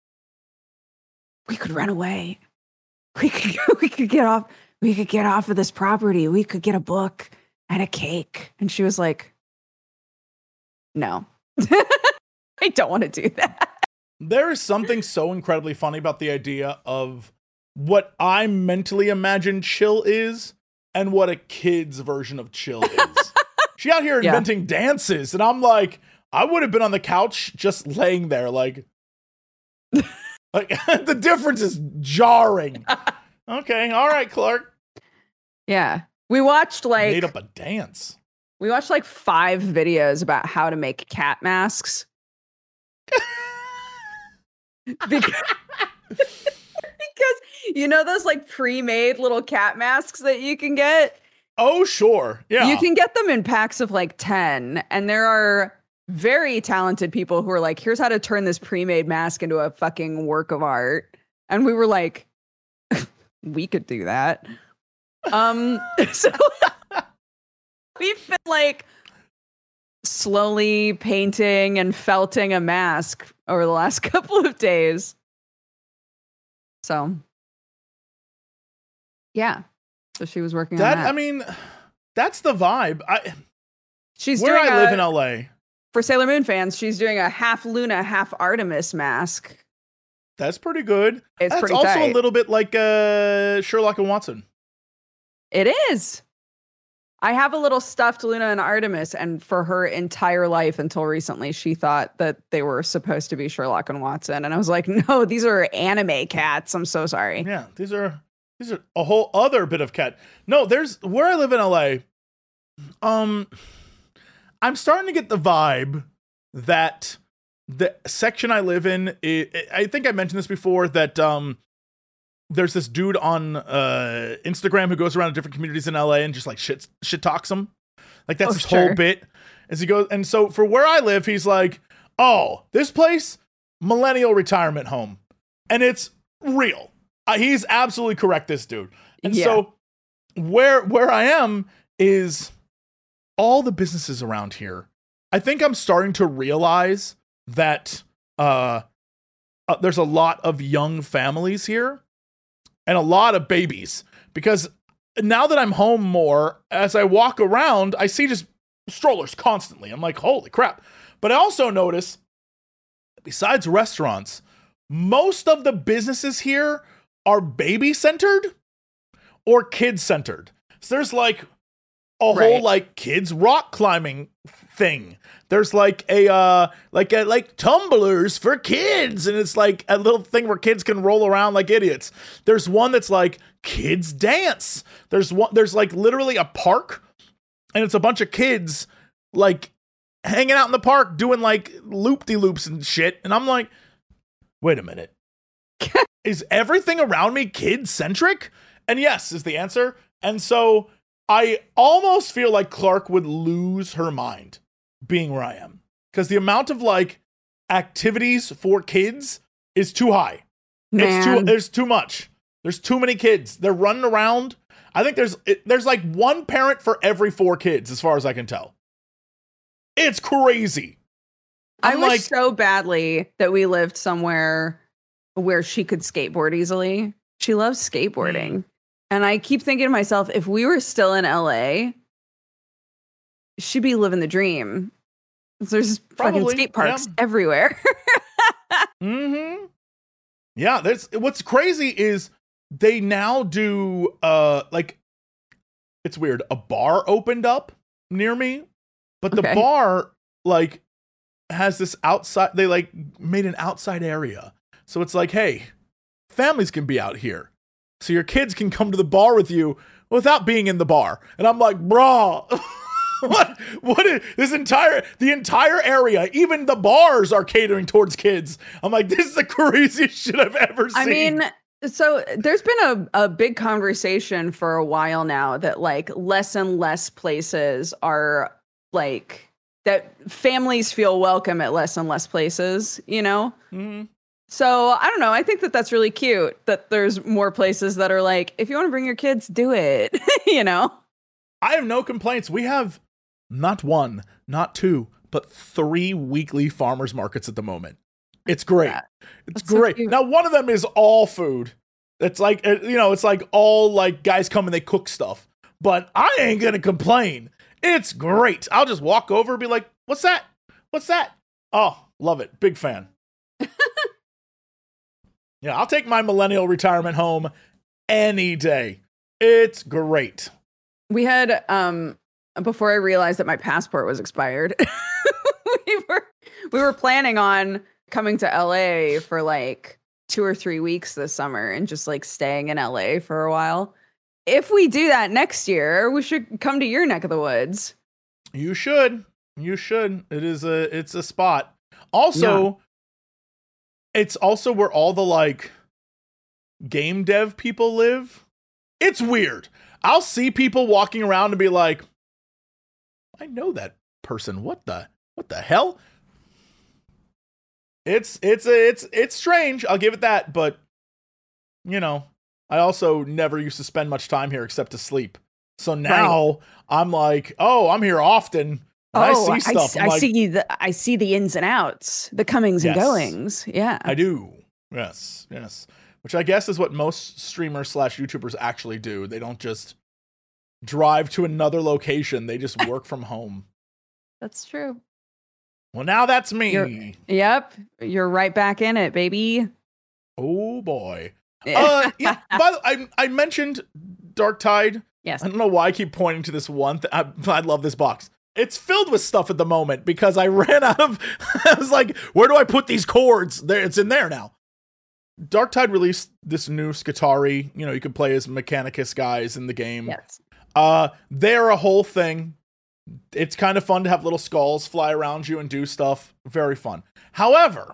we could run away. We could, we could get off, we could get off of this property. We could get a book and a cake. And she was like, no, I don't want to do that. There is something so incredibly funny about the idea of what I mentally imagine chill is and what a kid's version of chill is. She out here Yeah. inventing dances, and I'm like, I would have been on the couch just laying there, like, like the difference is jarring. Okay, all right, Clark. Yeah. We watched like, Made up a dance. we watched like five videos about how to make cat masks. because, because you know those like pre-made little cat masks that you can get? Oh, sure. Yeah. You can get them in packs of like ten, and there are very talented people who are like, here's how to turn this pre-made mask into a fucking work of art. And we were like, we could do that. Um so we've been like slowly painting and felting a mask over the last couple of days. So yeah. So she was working that, on that. I mean, that's the vibe. I She's where doing I live a- in L A. For Sailor Moon fans, she's doing a half Luna, half Artemis mask. That's pretty good. It's That's pretty also tight. a little bit like uh, Sherlock and Watson. It is. I have a little stuffed Luna and Artemis, and for her entire life until recently, she thought that they were supposed to be Sherlock and Watson. And I was like, no, these are anime cats. I'm so sorry. Yeah, these are these are a whole other bit of cat. No, there's where I live in L A. Um, I'm starting to get the vibe that the section I live in, I I think I mentioned this before, that um, there's this dude on uh, Instagram who goes around to different communities in L A and just like shit shit talks them. Like that's Oh, his sure. whole bit as he goes. And so for where I live, he's like, oh, this place, millennial retirement home. And it's real. Uh, he's absolutely correct, this dude. And Yeah. so where where I am is all the businesses around here. I think I'm starting to realize that uh, uh, there's a lot of young families here and a lot of babies, because now that I'm home more, as I walk around, I see just strollers constantly. I'm like, holy crap. But I also notice, besides restaurants, most of the businesses here are baby centered or kid centered. So there's like a Right. whole like kids rock climbing thing. There's like a uh like a like tumblers for kids, and it's like a little thing where kids can roll around like idiots. There's one that's like kids dance. There's one there's like literally a park, and it's a bunch of kids like hanging out in the park doing like loop-de-loops and shit. And I'm like, wait a minute. Is everything around me kid-centric? And yes is the answer. And so I almost feel like Clark would lose her mind being where I am, because the amount of like activities for kids is too high. It's too, Man. there's too much. There's too many kids. They're running around. I think there's it, there's like one parent for every four kids, as far as I can tell. It's crazy. I I'm wish like, so badly that we lived somewhere where she could skateboard easily. She loves skateboarding. Mm. And I keep thinking to myself, if we were still in L A, she'd be living the dream. There's fucking Probably, skate parks yeah. everywhere. Mm-hmm. Yeah, that's what's crazy is they now do uh like it's weird. A bar opened up near me, but the Okay. bar like has this outside they like made an outside area. So it's like, hey, families can be out here. So your kids can come to the bar with you without being in the bar. And I'm like, bro, what what is this entire the entire area, even the bars are catering towards kids. I'm like, this is the craziest shit I've ever seen. I mean, so there's been a, a big conversation for a while now that like less and less places are like that families feel welcome at less and less places, you know? Mhm. So I don't know. I think that that's really cute that there's more places that are like, if you want to bring your kids, do it, you know? I have no complaints. We have not one, not two, but three weekly farmers markets at the moment. It's great. Yeah. It's That's so great. cute. Now, one of them is all food. It's like, uh, you know, it's like all like guys come and they cook stuff. But I ain't going to complain. It's great. I'll just walk over and be like, what's that? What's that? Oh, love it. Big fan. Yeah, I'll take my millennial retirement home any day. It's great. We had, um, before I realized that my passport was expired, we were we were planning on coming to L A for like two or three weeks this summer and just like staying in L A for a while. If we do that next year, we should come to your neck of the woods. You should. You should. It is a it's a spot. Also, it's also where all the like game dev people live. It's weird. I'll see people walking around and be like, I know that person. What the what the hell? It's it's a, it's it's strange. I'll give it that, but you know, I also never used to spend much time here except to sleep. So now I'm like, oh, I'm here often. And I see stuff. I, I'm I like, see the I see the ins and outs, the comings Yes. and goings. Yeah. I do. Yes, yes. Which I guess is what most streamers slash YouTubers actually do. They don't just drive to another location. They just work from home. That's true. Well, now that's me. You're- Yep. You're right back in it, baby. Oh boy. Uh, yeah. By the I I mentioned Dark Tide. Yes. I don't know why I keep pointing to this one. Th- I, I love this box. It's filled with stuff at the moment because I ran out of. I was like, where do I put these cords? There, it's in there now. Dark Tide released this new Skitarii. You know, you can play as Mechanicus guys in the game. Yes. Uh, they're a whole thing. It's kind of fun to have little skulls fly around you and do stuff. Very fun. However,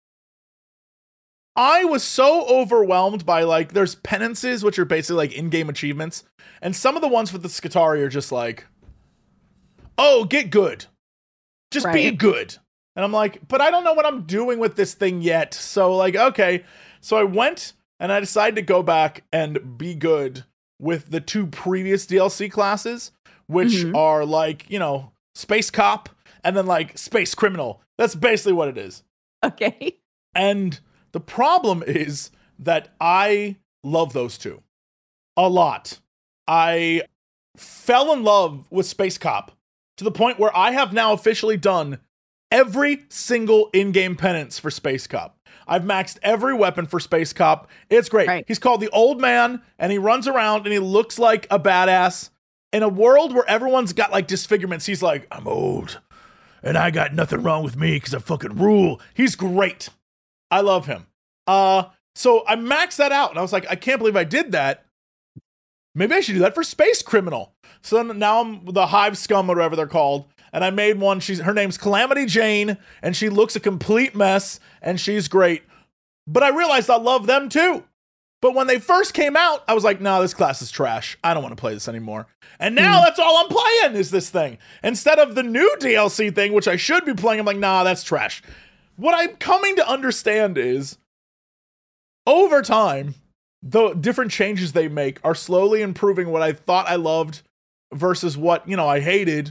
I was so overwhelmed by like, there's penances, which are basically like in-game achievements. And some of the ones for the Skitarii are just like, oh, get good. Just be Right. good. And I'm like, but I don't know what I'm doing with this thing yet. So like, okay. So I went and I decided to go back and be good with the two previous D L C classes, which Mhm. are like, you know, Space Cop and then like Space Criminal. That's basically what it is. Okay. And the problem is that I love those two a lot. I fell in love with Space Cop to the point where I have now officially done every single in-game penance for Space Cop. I've maxed every weapon for Space Cop. It's great. Right. He's called the Old Man, and he runs around and he looks like a badass. In a world where everyone's got like disfigurements, he's like, I'm old, and I got nothing wrong with me because I fucking rule. He's great. I love him. Uh, so I maxed that out, and I was like, I can't believe I did that. Maybe I should do that for Space Criminal. So then now I'm the Hive Scum, or whatever they're called, and I made one. She's her name's Calamity Jane, and she looks a complete mess, and she's great. But I realized I love them too. But when they first came out, I was like, no, this class is trash. I don't want to play this anymore. And now that's all I'm playing is this thing. Instead of the new D L C thing, which I should be playing, I'm like, nah, that's trash. What I'm coming to understand is, over time, the different changes they make are slowly improving what I thought I loved versus what, you know, I hated.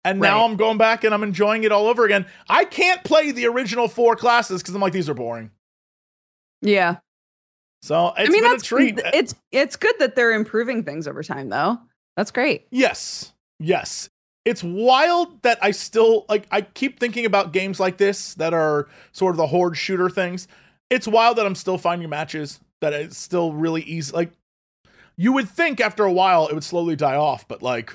And now Right. I'm going back and I'm enjoying it all over again. I can't play the original four classes because I'm like, these are boring. Yeah. So it's I mean, been a that's treat. It's it's good that they're improving things over time, though. That's great. Yes. Yes. It's wild that I still like I keep thinking about games like this that are sort of the horde shooter things. It's wild that I'm still finding matches that it's still really easy. Like you would think after a while it would slowly die off, but like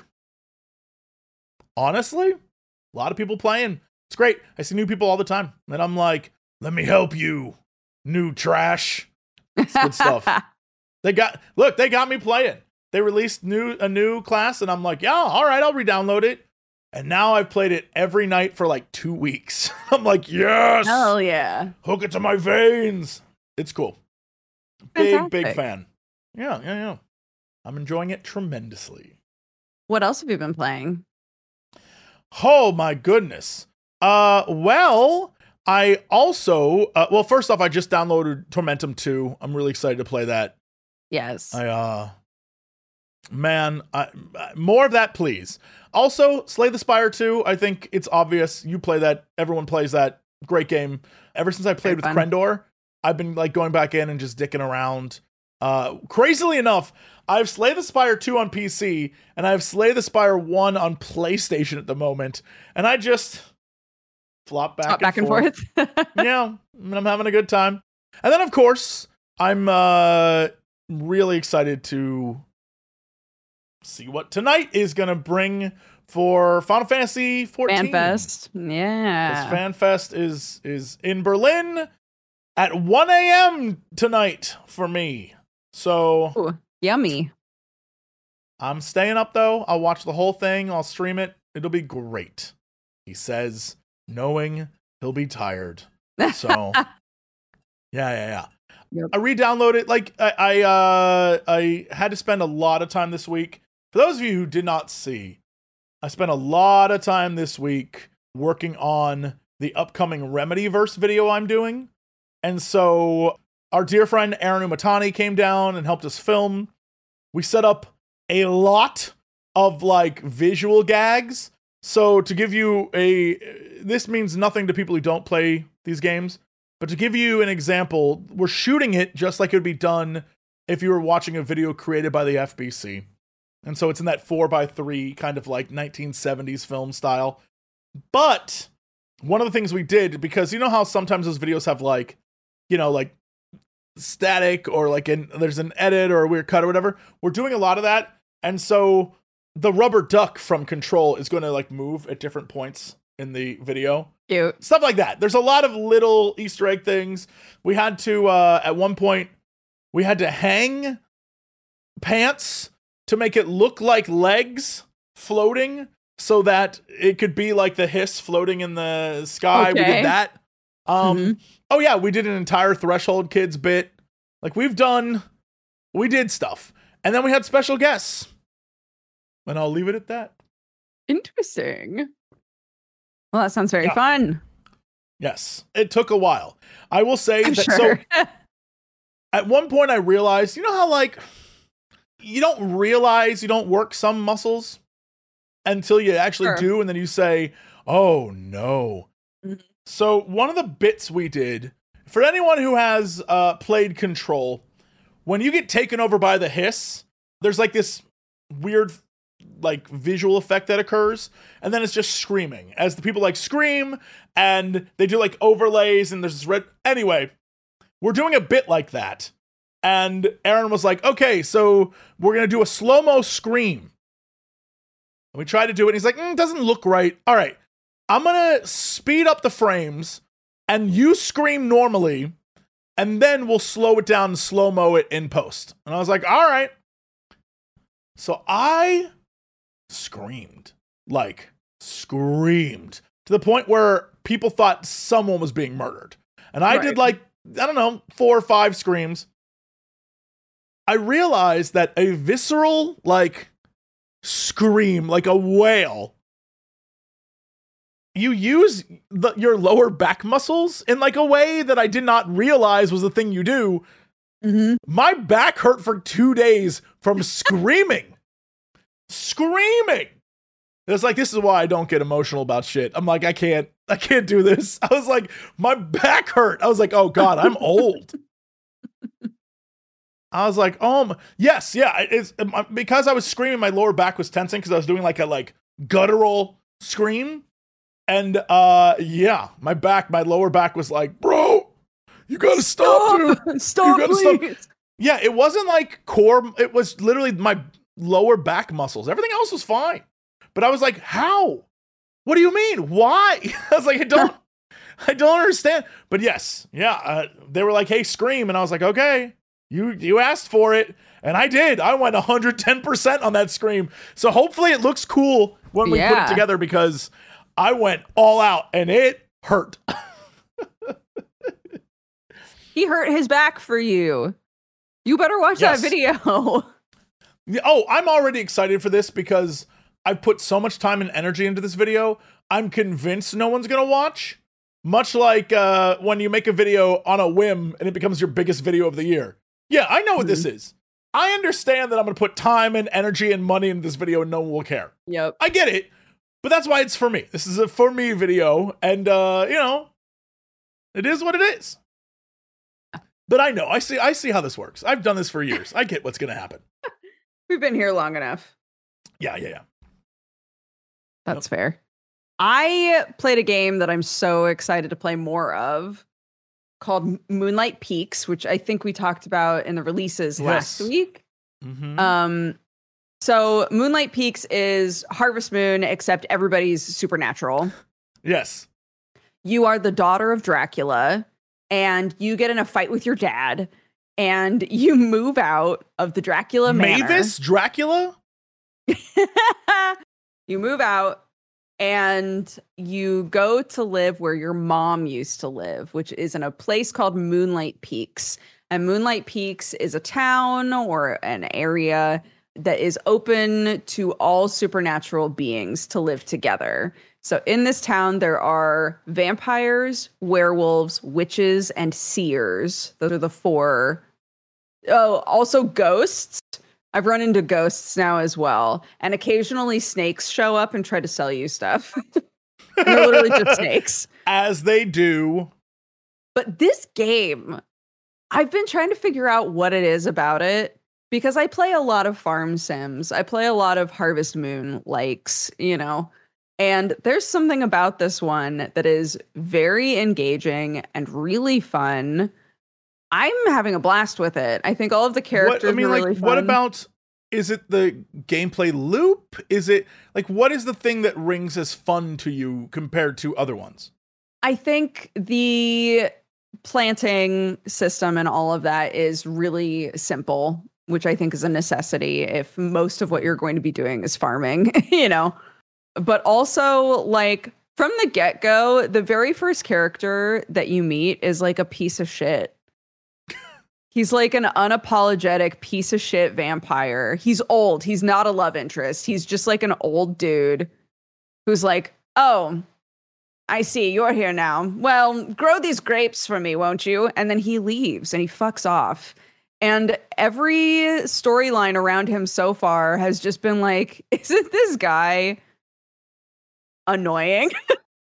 honestly, a lot of people playing. It's great. I see new people all the time. And I'm like, let me help you, new trash. It's good stuff. They got look, they got me playing. They released new a new class, and I'm like, yeah, all right, I'll re-download it. And now I've played it every night for like two weeks. I'm like, yes, Hell yeah. hook it to my veins. It's cool. Big, big Fantastic. fan. Yeah, yeah, yeah. I'm enjoying it tremendously. What else have you been playing? Oh my goodness. Uh, well, I also, uh, well, first off, I just downloaded Tormentum two. I'm really excited to play that. Yes. I, uh, man, I, more of that, please. Also, Slay the Spire two. I think it's obvious. You play that. Everyone plays that. Great game. Ever since I played Very with fun. Krendor, I've been like going back in and just dicking around. Uh, crazily enough, I have Slay the Spire two on P C and I have Slay the Spire one on PlayStation at the moment. And I just flop back, Hop and, back and forth. forth. Yeah, and I'm having a good time. And then, of course, I'm uh, really excited to see what tonight is going to bring for Final Fantasy fourteen. FanFest. Because Yeah. FanFest is is in Berlin at one a.m. tonight for me. So Ooh, yummy. I'm staying up, though. I'll watch the whole thing. I'll stream it. It'll be great. He says, knowing he'll be tired. So, yeah, yeah, yeah. Yep. I re-downloaded it. Like, I, I, uh, I had to spend a lot of time this week. For those of you who did not see, I spent a lot of time this week working on the upcoming Remedyverse video I'm doing. And so our dear friend Aaron Umatani came down and helped us film. We set up a lot of like visual gags. So to give you a, this means nothing to people who don't play these games, but to give you an example, we're shooting it just like it would be done if you were watching a video created by the F B C. And so it's in that four by three kind of like nineteen seventies film style. But one of the things we did, because you know how sometimes those videos have like, you know, like static or like in, there's an edit or a weird cut or whatever. We're doing a lot of that. And so the rubber duck from Control is going to like move at different points in the video. Cute. Stuff like that. There's a lot of little Easter egg things. We had to, uh, at one point, we had to hang pants to make it look like legs floating so that it could be like the hiss floating in the sky. We Okay. did that. Um, Mhm. Oh yeah, we did an entire Threshold Kids bit. Like we've done, we did stuff. And then we had special guests. And I'll leave it at that. Interesting. Well, that sounds very Yeah. fun. Yes, it took a while. I will say I'm that. sure. So at one point I realized, you know how like you don't realize you don't work some muscles until you actually Sure. do, and then you say, oh no. Mhm. So one of the bits we did, for anyone who has uh, played Control, when you get taken over by the hiss, there's like this weird like visual effect that occurs, and then it's just screaming as the people like scream, and they do like overlays, and there's this red. Anyway, we're doing a bit like that, and Aaron was like, "Okay, so we're gonna do a slow mo scream." And we tried to do it, and he's like, mm, "Doesn't look right." All right, I'm gonna speed up the frames, and you scream normally, and then we'll slow it down and slow mo it in post. And I was like, "All right." So I screamed, like screamed to the point where people thought someone was being murdered. And I Right. did like, I don't know, four or five screams. I realized that a visceral, like, scream, like a wail, you use the, your lower back muscles in like a way that I did not realize was the thing you do. Mm-hmm. My back hurt for two days from screaming. Screaming. It's like, this is why I don't get emotional about shit. I'm like, I can't, I can't do this. I was like, my back hurt. I was like, oh God, I'm old. I was like, oh, my, yes, yeah. It's because I was screaming, my lower back was tensing because I was doing like a like guttural scream. And uh, yeah, my back, my lower back was like, bro, you gotta stop, Stop, dude. stop, You gotta please. stop. Yeah, it wasn't like core. It was literally my lower back muscles. Everything else was fine. But I was like, how? What do you mean? Why? I was like, I don't, I don't understand. But yes, yeah, uh, they were like, hey, scream. And I was like, okay, you, you asked for it. And I did. I went one hundred ten percent on that scream. So hopefully it looks cool when we put Yeah. it together, because I went all out and it hurt. He hurt his back for you. You better watch Yes. that video. Yeah, oh, I'm already excited for this because I put so much time and energy into this video. I'm convinced no one's gonna watch. Much like uh, when you make a video on a whim and it becomes your biggest video of the year. Yeah, I know what this is. I understand that I'm gonna put time and energy and money into this video and no one will care. Yep. I get it, but that's why it's for me. This is a for me video, and uh, you know, it is what it is. But I know, I see, I see how this works. I've done this for years. I get what's gonna happen. We've been here long enough. Yeah, yeah, yeah. That's fair. I played a game that I'm so excited to play more of called Moonlight Peaks, which I think we talked about in the releases last Yes. week. Mm-hmm. Um, so Moonlight Peaks is Harvest Moon, except everybody's supernatural. Yes. You are the daughter of Dracula, and you get in a fight with your dad, and you move out of the Dracula manor. Mavis Dracula? You move out and you go to live where your mom used to live, which is in a place called Moonlight Peaks. And Moonlight Peaks is a town or an area that is open to all supernatural beings to live together. So in this town, there are vampires, werewolves, witches, and seers. Those are the four. Oh, also ghosts. I've run into ghosts now as well. And occasionally snakes show up and try to sell you stuff. And they're literally just snakes. As they do. But this game, I've been trying to figure out what it is about it, because I play a lot of farm sims. I play a lot of Harvest Moon likes, you know, and there's something about this one that is very engaging and really fun. I'm having a blast with it. I think all of the characters What, I mean, are like, really fun. what about, is it the gameplay loop? Is it, like, what is the thing that rings as fun to you compared to other ones? I think the planting system and all of that is really simple, which I think is a necessity if most of what you're going to be doing is farming, you know. But also, like, from the get-go, the very first character that you meet is like a piece of shit. He's like an unapologetic piece of shit vampire. He's old. He's not a love interest. He's just like an old dude who's like, oh, I see, you're here now. Well, grow these grapes for me, won't you? And then he leaves and he fucks off. And every storyline around him so far has just been like, isn't this guy annoying?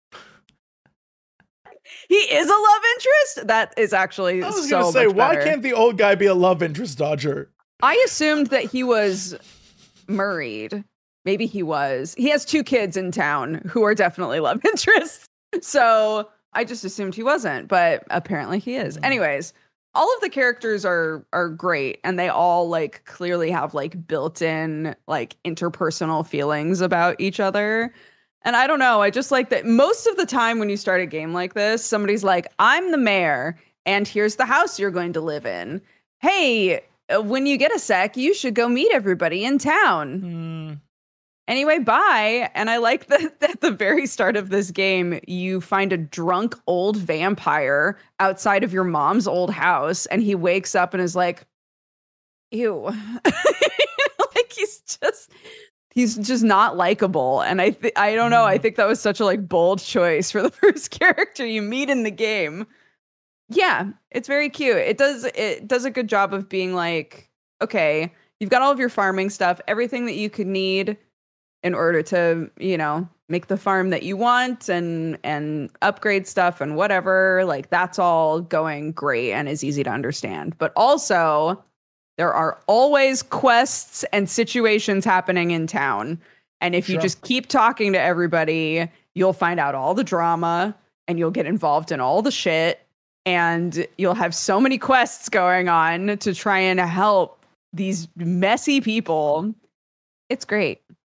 He is a love interest? That is actually I was so gonna say, much why better. can't the old guy be a love interest, Dodger? I assumed that he was married. Maybe he was. He has two kids in town who are definitely love interests. So I just assumed he wasn't, but apparently he is. Anyways, all of the characters are are great, and they all like clearly have like built-in like interpersonal feelings about each other. And I don't know, I just like that most of the time when you start a game like this, somebody's like, I'm the mayor, and here's the house you're going to live in. Hey, uh, when you get a sec, you should go meet everybody in town. Mm, Anyway, bye. And I like that at the very start of this game, you find a drunk old vampire outside of your mom's old house, and he wakes up and is like, ew. Like he's just he's just not likable. And I th- I don't know. I think that was such a like bold choice for the first character you meet in the game. Yeah, it's very cute. It does it does a good job of being like, okay, you've got all of your farming stuff, everything that you could need in order to, you know, make the farm that you want and and upgrade stuff and whatever. Like that's all going great and is easy to understand. But also there are always quests and situations happening in town. And if Sure. you just keep talking to everybody, you'll find out all the drama and you'll get involved in all the shit. And you'll have so many quests going on to try and help these messy people. It's great.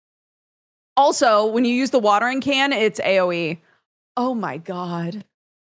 Also, when you use the watering can, it's A O E. Oh my God.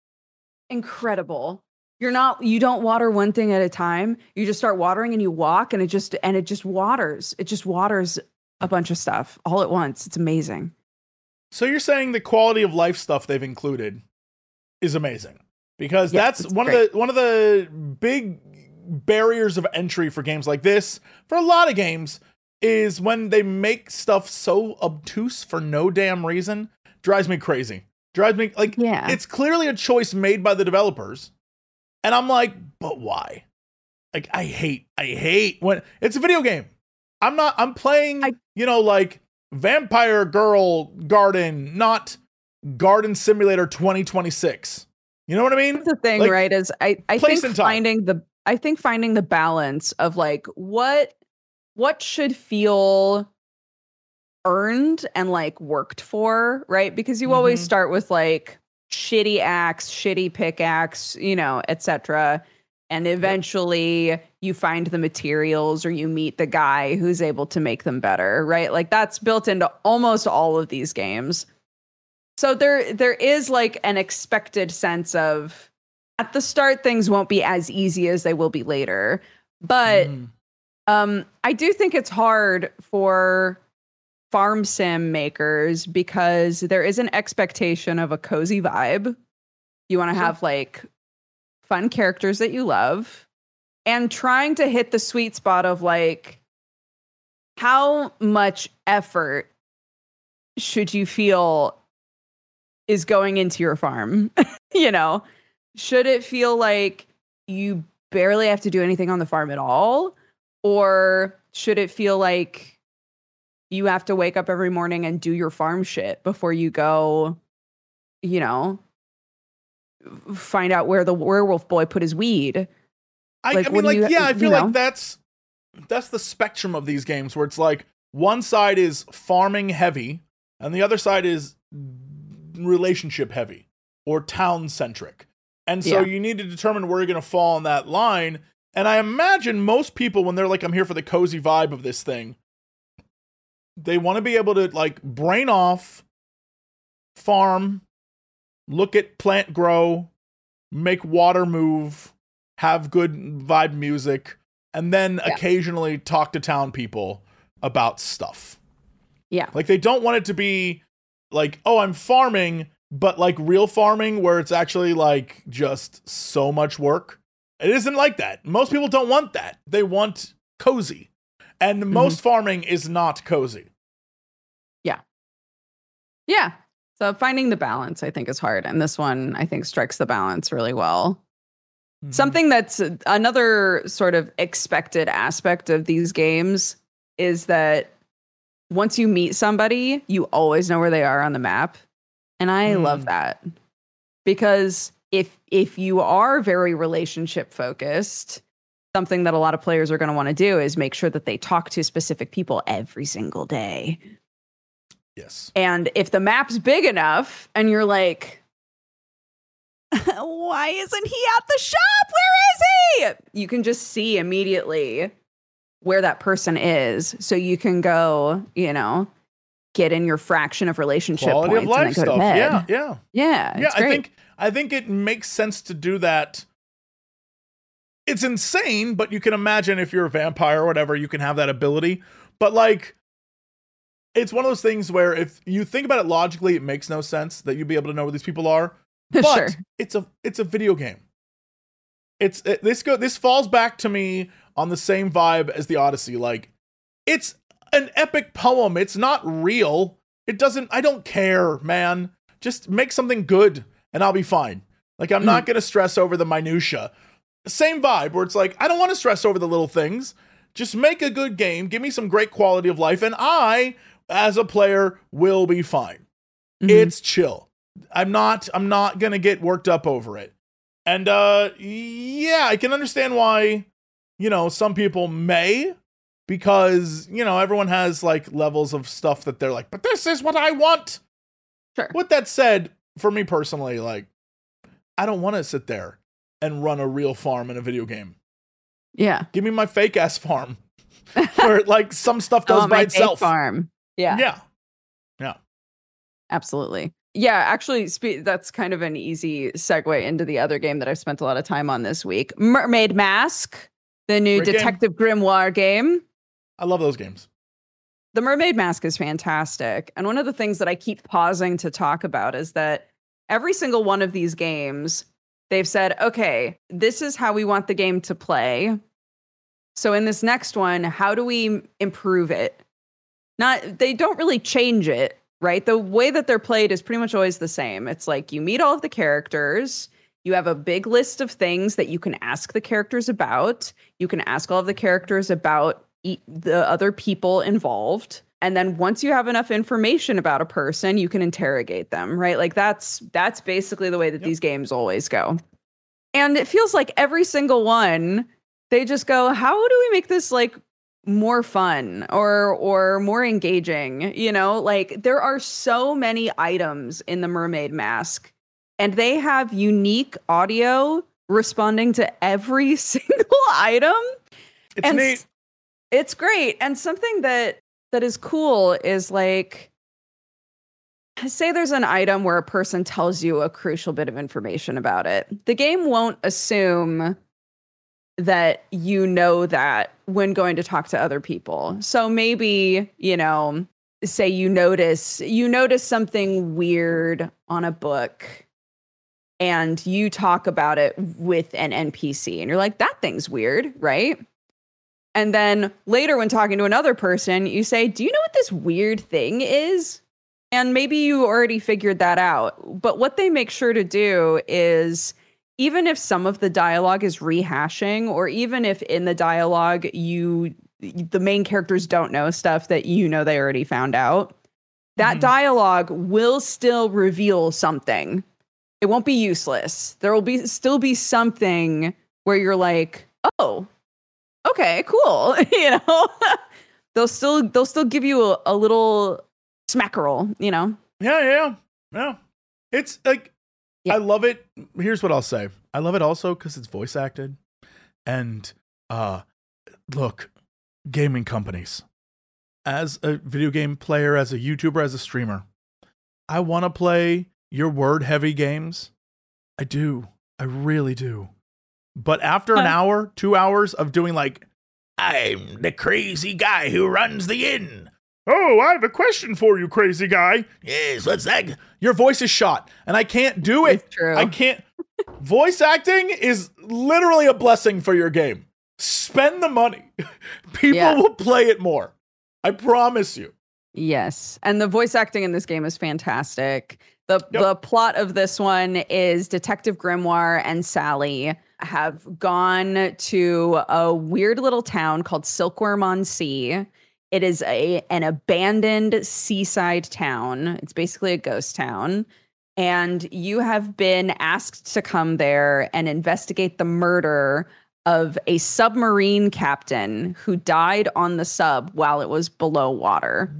Incredible. You're not, you don't water one thing at a time. You just start watering and you walk and it just, and it just waters. It just waters a bunch of stuff all at once. It's amazing. So you're saying the quality of life stuff they've included is amazing, because Yeah, that's it's one great. of the one of the big barriers of entry for games like this, for a lot of games, is when they make stuff so obtuse for no damn reason. Drives me crazy. Drives me like Yeah. it's clearly a choice made by the developers. And I'm like, but why? Like I hate, I hate when it's a video game. I'm not I'm playing, I- you know, like Vampire Girl Garden, not Garden Simulator twenty twenty-six. You know what I mean? That's the thing, Like, right? Is I, I place think and time. finding the I think finding the balance of like what what should feel earned and like worked for, right? Because you always Mhm. start with like shitty axe, shitty pickaxe, you know, et cetera. And eventually you find the materials or you meet the guy who's able to make them better, right? Like that's built into almost all of these games. So there there is like an expected sense of at the start things won't be as easy as they will be later. But Mhm. um I do think it's hard for farm sim makers because there is an expectation of a cozy vibe. You want to Sure. have like fun characters that you love and trying to hit the sweet spot of like how much effort should you feel is going into your farm? You know, should it feel like you barely have to do anything on the farm at all? Or should it feel like you have to wake up every morning and do your farm shit before you go, you know, find out where the werewolf boy put his weed? I, Like, I mean, when like, you- yeah, I you feel know? like that's that's the spectrum of these games where it's like one side is farming heavy and the other side is relationship heavy or town centric. And so Yeah. you need to determine where you're going to fall on that line. And I imagine most people, when they're like, I'm here for the cozy vibe of this thing, they want to be able to like brain off, farm, look at plant grow, make water move, have good vibe music, and then Yeah. occasionally talk to town people about stuff. Yeah. Like they don't want it to be like, oh, I'm farming, but like real farming where it's actually like just so much work. It isn't like that. Most people don't want that. They want cozy. And most farming is not cozy. Yeah. So finding the balance, I think, is hard. And this one, I think, strikes the balance really well. Something that's another sort of expected aspect of these games is that once you meet somebody, you always know where they are on the map. And I Mm. love that. Because if if you are very relationship focused, something that a lot of players are going to want to do is make sure that they talk to specific people every single day. Yes. And if the map's big enough and you're like, why isn't he at the shop? Where is he? You can just see immediately where that person is. So you can go, you know, get in your fraction of relationship Quality points of life and then go stuff. to bed. Yeah, yeah. Yeah. Yeah, it's I great. think I think it makes sense to do that. It's insane, but you can imagine if you're a vampire or whatever, you can have that ability. But like, it's one of those things where if you think about it logically, it makes no sense that you'd be able to know where these people are. But Sure. it's a it's a video game. It's it, this go this falls back to me on the same vibe as the Odyssey. Like, it's an epic poem. It's not real. It doesn't. I don't care, man. Just make something good, and I'll be fine. Like, I'm not gonna stress over the minutia. Same vibe where it's like I don't want to stress over the little things. Just make a good game. Give me some great quality of life, and I as a player will be fine. Mhm. It's chill. I'm not I'm not going to get worked up over it. And uh yeah, I can understand why, you know, some people may, because, you know, everyone has like levels of stuff that they're like, but this is what I want. Sure. With that said, for me personally, like, I don't want to sit there and run a real farm in a video game. Yeah. Give me my fake ass farm where like some stuff I does want by my itself. fake farm. Yeah. Yeah. Yeah. Absolutely. Yeah, actually, spe- that's kind of an easy segue into the other game that I've spent a lot of time on this week. Mermaid Mask, the new Great game. Detective Grimoire game. I love those games. The Mermaid Mask is fantastic. And one of the things that I keep pausing to talk about is that every single one of these games, they've said, okay, this is how we want the game to play. So in this next one, how do we improve it? Not, they don't really change it. Right? The way that they're played is pretty much always the same. It's like you meet all of the characters. You have a big list of things that you can ask the characters about. You can ask all of the characters about e- the other people involved. And then once you have enough information about a person, you can interrogate them, right? Like that's that's basically the way that Yep. these games always go. And it feels like every single one, they just go, how do we make this like more fun or or more engaging? You know, like there are so many items in the Mermaid Mask, and they have unique audio responding to every single item. It's and neat. s- it's great. And something that that is cool is like, say there's an item where a person tells you a crucial bit of information about it. The game won't assume that you know that when going to talk to other people. So maybe, you know, say you notice you notice something weird on a book and you talk about it with an N P C and you're like, that thing's weird, right? And then later when talking to another person, you say, do you know what this weird thing is? And maybe you already figured that out. But what they make sure to do is, even if some of the dialogue is rehashing, or even if in the dialogue you the main characters don't know stuff that you know they already found out, that Mhm. dialogue will still reveal something. It won't be useless. There will be still be something where you're like, oh, okay, cool. You know, they'll still they'll still give you a, a little smackerel, you know. Yeah, yeah, yeah. It's like, Yeah. I love it. Here's what I'll say. I love it also because it's voice acted. And uh, look, gaming companies, as a video game player, as a YouTuber, as a streamer, I want to play your word heavy games. I do. I really do. But after an Huh. hour, two hours of doing like, I'm the crazy guy who runs the inn. Oh, I have a question for you, crazy guy. Yes, what's that? Your voice is shot, and I can't do it. It's true. I can't. Voice acting is literally a blessing for your game. Spend the money. People Yeah. will play it more. I promise you. Yes. And the voice acting in this game is fantastic. The Yep. the plot of this one is Detective Grimoire and Sally have gone to a weird little town called Silkworm on Sea. It is a an abandoned seaside town. It's basically a ghost town. And you have been asked to come there and investigate the murder of a submarine captain who died on the sub while it was below water.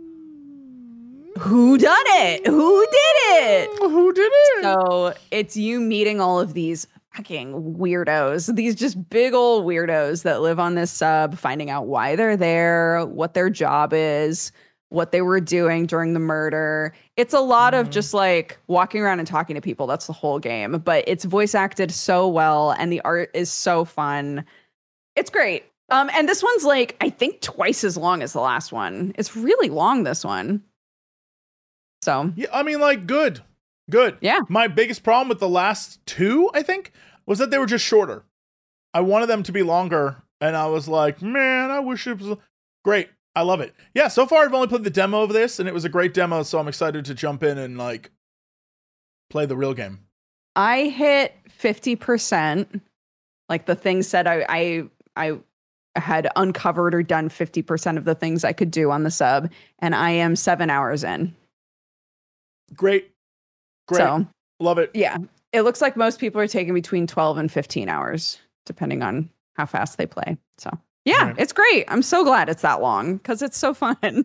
Who done it? Who did it? Who did it? So it's you meeting all of these fucking weirdos, these just big old weirdos that live on this sub, finding out why they're there, what their job is, what they were doing during the murder. It's a lot of just like walking around and talking to people. That's the whole game, but it's voice acted so well and the art is so fun. It's great. Um, and this one's like, I think twice as long as the last one. It's really long, this one. So Yeah, I mean, like, good. Good. Yeah. My biggest problem with the last two, I think, was that they were just shorter. I wanted them to be longer, and I was like, man, I wish it was great. I love it. Yeah, so far I've only played the demo of this, and it was a great demo, so I'm excited to jump in and, like, play the real game. I hit fifty percent. Like the thing said I I I had uncovered or done fifty percent of the things I could do on the sub, and I am seven hours in. Great. Great. So, love it. yeah, it looks like most people are taking between twelve and fifteen hours, depending on how fast they play. So, yeah, Right. it's great. I'm so glad it's that long because it's so fun.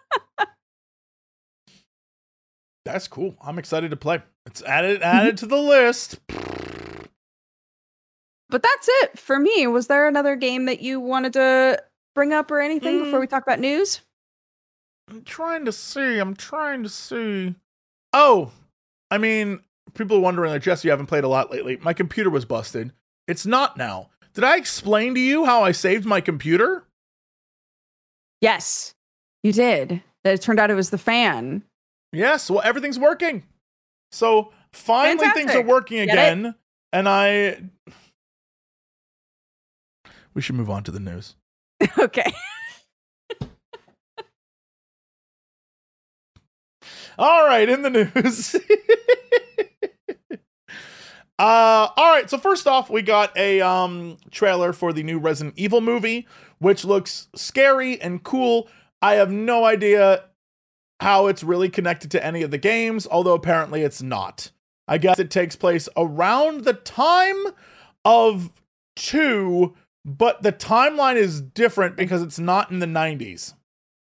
That's cool. I'm excited to play. It's added added to the list. But that's it for me. Was there another game that you wanted to bring up or anything Mm. before we talk about news? I'm trying to see. I'm trying to see. Oh, I mean, people are wondering, like, Jess, you haven't played a lot lately. My computer was busted. It's not now. Did I explain to you how I saved my computer? Yes, you did. That it turned out it was the fan. Yes. Well, everything's working. So finally things are Fantastic. working Get it? again. And I... We should move on to the news. Okay. All right, in the news. uh, all right, so first off, we got a um, trailer for the new Resident Evil movie, which looks scary and cool. I have no idea how it's really connected to any of the games, although apparently it's not. I guess it takes place around the time of two, but the timeline is different because it's not in the nineties.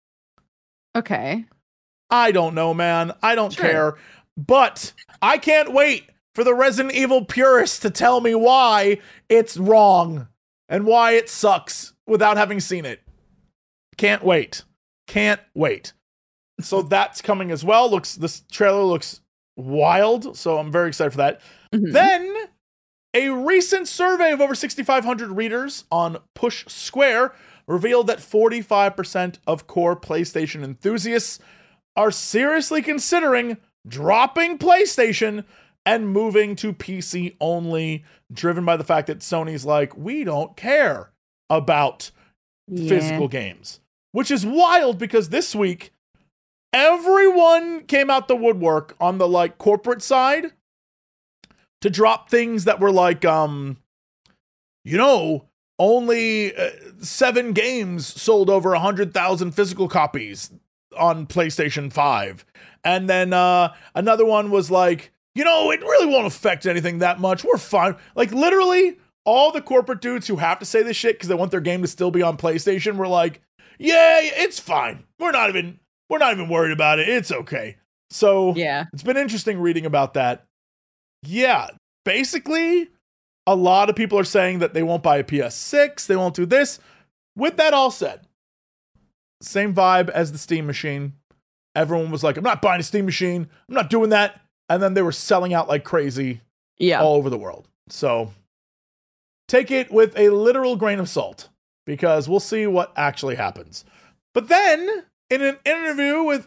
Okay. I don't know, man. I don't Sure. care. But I can't wait for the Resident Evil purists to tell me why it's wrong and why it sucks without having seen it. Can't wait. Can't wait. So that's coming as well. Looks this trailer looks wild, so I'm very excited for that. Mhm. Then a recent survey of over sixty-five hundred readers on Push Square revealed that forty-five percent of core PlayStation enthusiasts are seriously considering dropping PlayStation and moving to P C only, driven by the fact that Sony's like, we don't care about Yeah. physical games, which is wild because this week everyone came out the woodwork on the like corporate side to drop things that were like, um, you know, only uh, seven games sold over a hundred thousand physical copies on PlayStation five. And then uh, another one was like, you know, it really won't affect anything that much. We're fine. Like literally all the corporate dudes who have to say this shit because they want their game to still be on PlayStation were like, yeah, it's fine. We're not even, we're not even worried about it. It's okay. So Yeah. it's been interesting reading about that. Yeah, basically, a lot of people are saying that they won't buy a P S six, they won't do this. With that all said, same vibe as the Steam machine. Everyone was like, I'm not buying a Steam machine, I'm not doing that. And then they were selling out like crazy Yeah. all over the world. So take it with a literal grain of salt because we'll see what actually happens. But then, in an interview with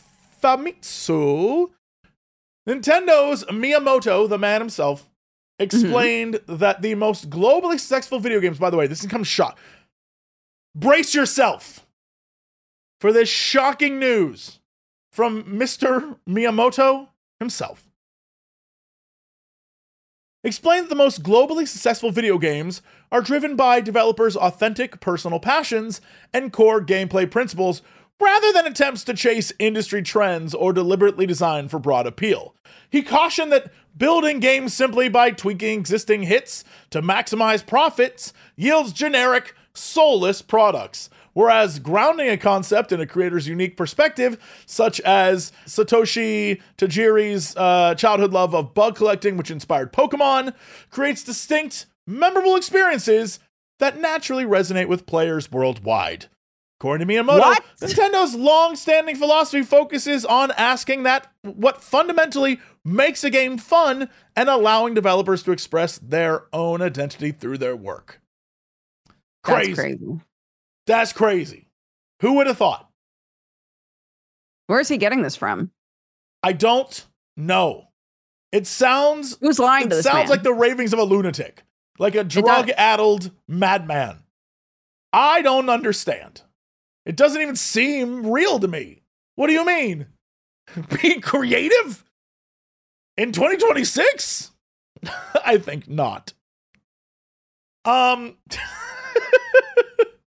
Famitsu, Nintendo's Miyamoto, the man himself, explained mm-hmm. that the most globally successful video games, by the way, this comes shock. Brace yourself for this shocking news from Mister Miyamoto himself. Explained that the most globally successful video games are driven by developers' authentic personal passions and core gameplay principles rather than attempts to chase industry trends or deliberately design for broad appeal. He cautioned that building games simply by tweaking existing hits to maximize profits yields generic, soulless products, whereas grounding a concept in a creator's unique perspective, such as Satoshi Tajiri's uh, childhood love of bug collecting, which inspired Pokemon, creates distinct, memorable experiences that naturally resonate with players worldwide. According to Miyamoto, What? Nintendo's long-standing philosophy focuses on asking that what fundamentally makes a game fun and allowing developers to express their own identity through their work. Crazy. That's crazy. That's crazy. Who would have thought? Where's he getting this from? I don't know. It sounds Who's lying it to this sounds man? like the ravings of a lunatic, like a drug-addled madman. I don't understand. It doesn't even seem real to me. What do you mean? Be creative? In twenty twenty-six? I think not. Um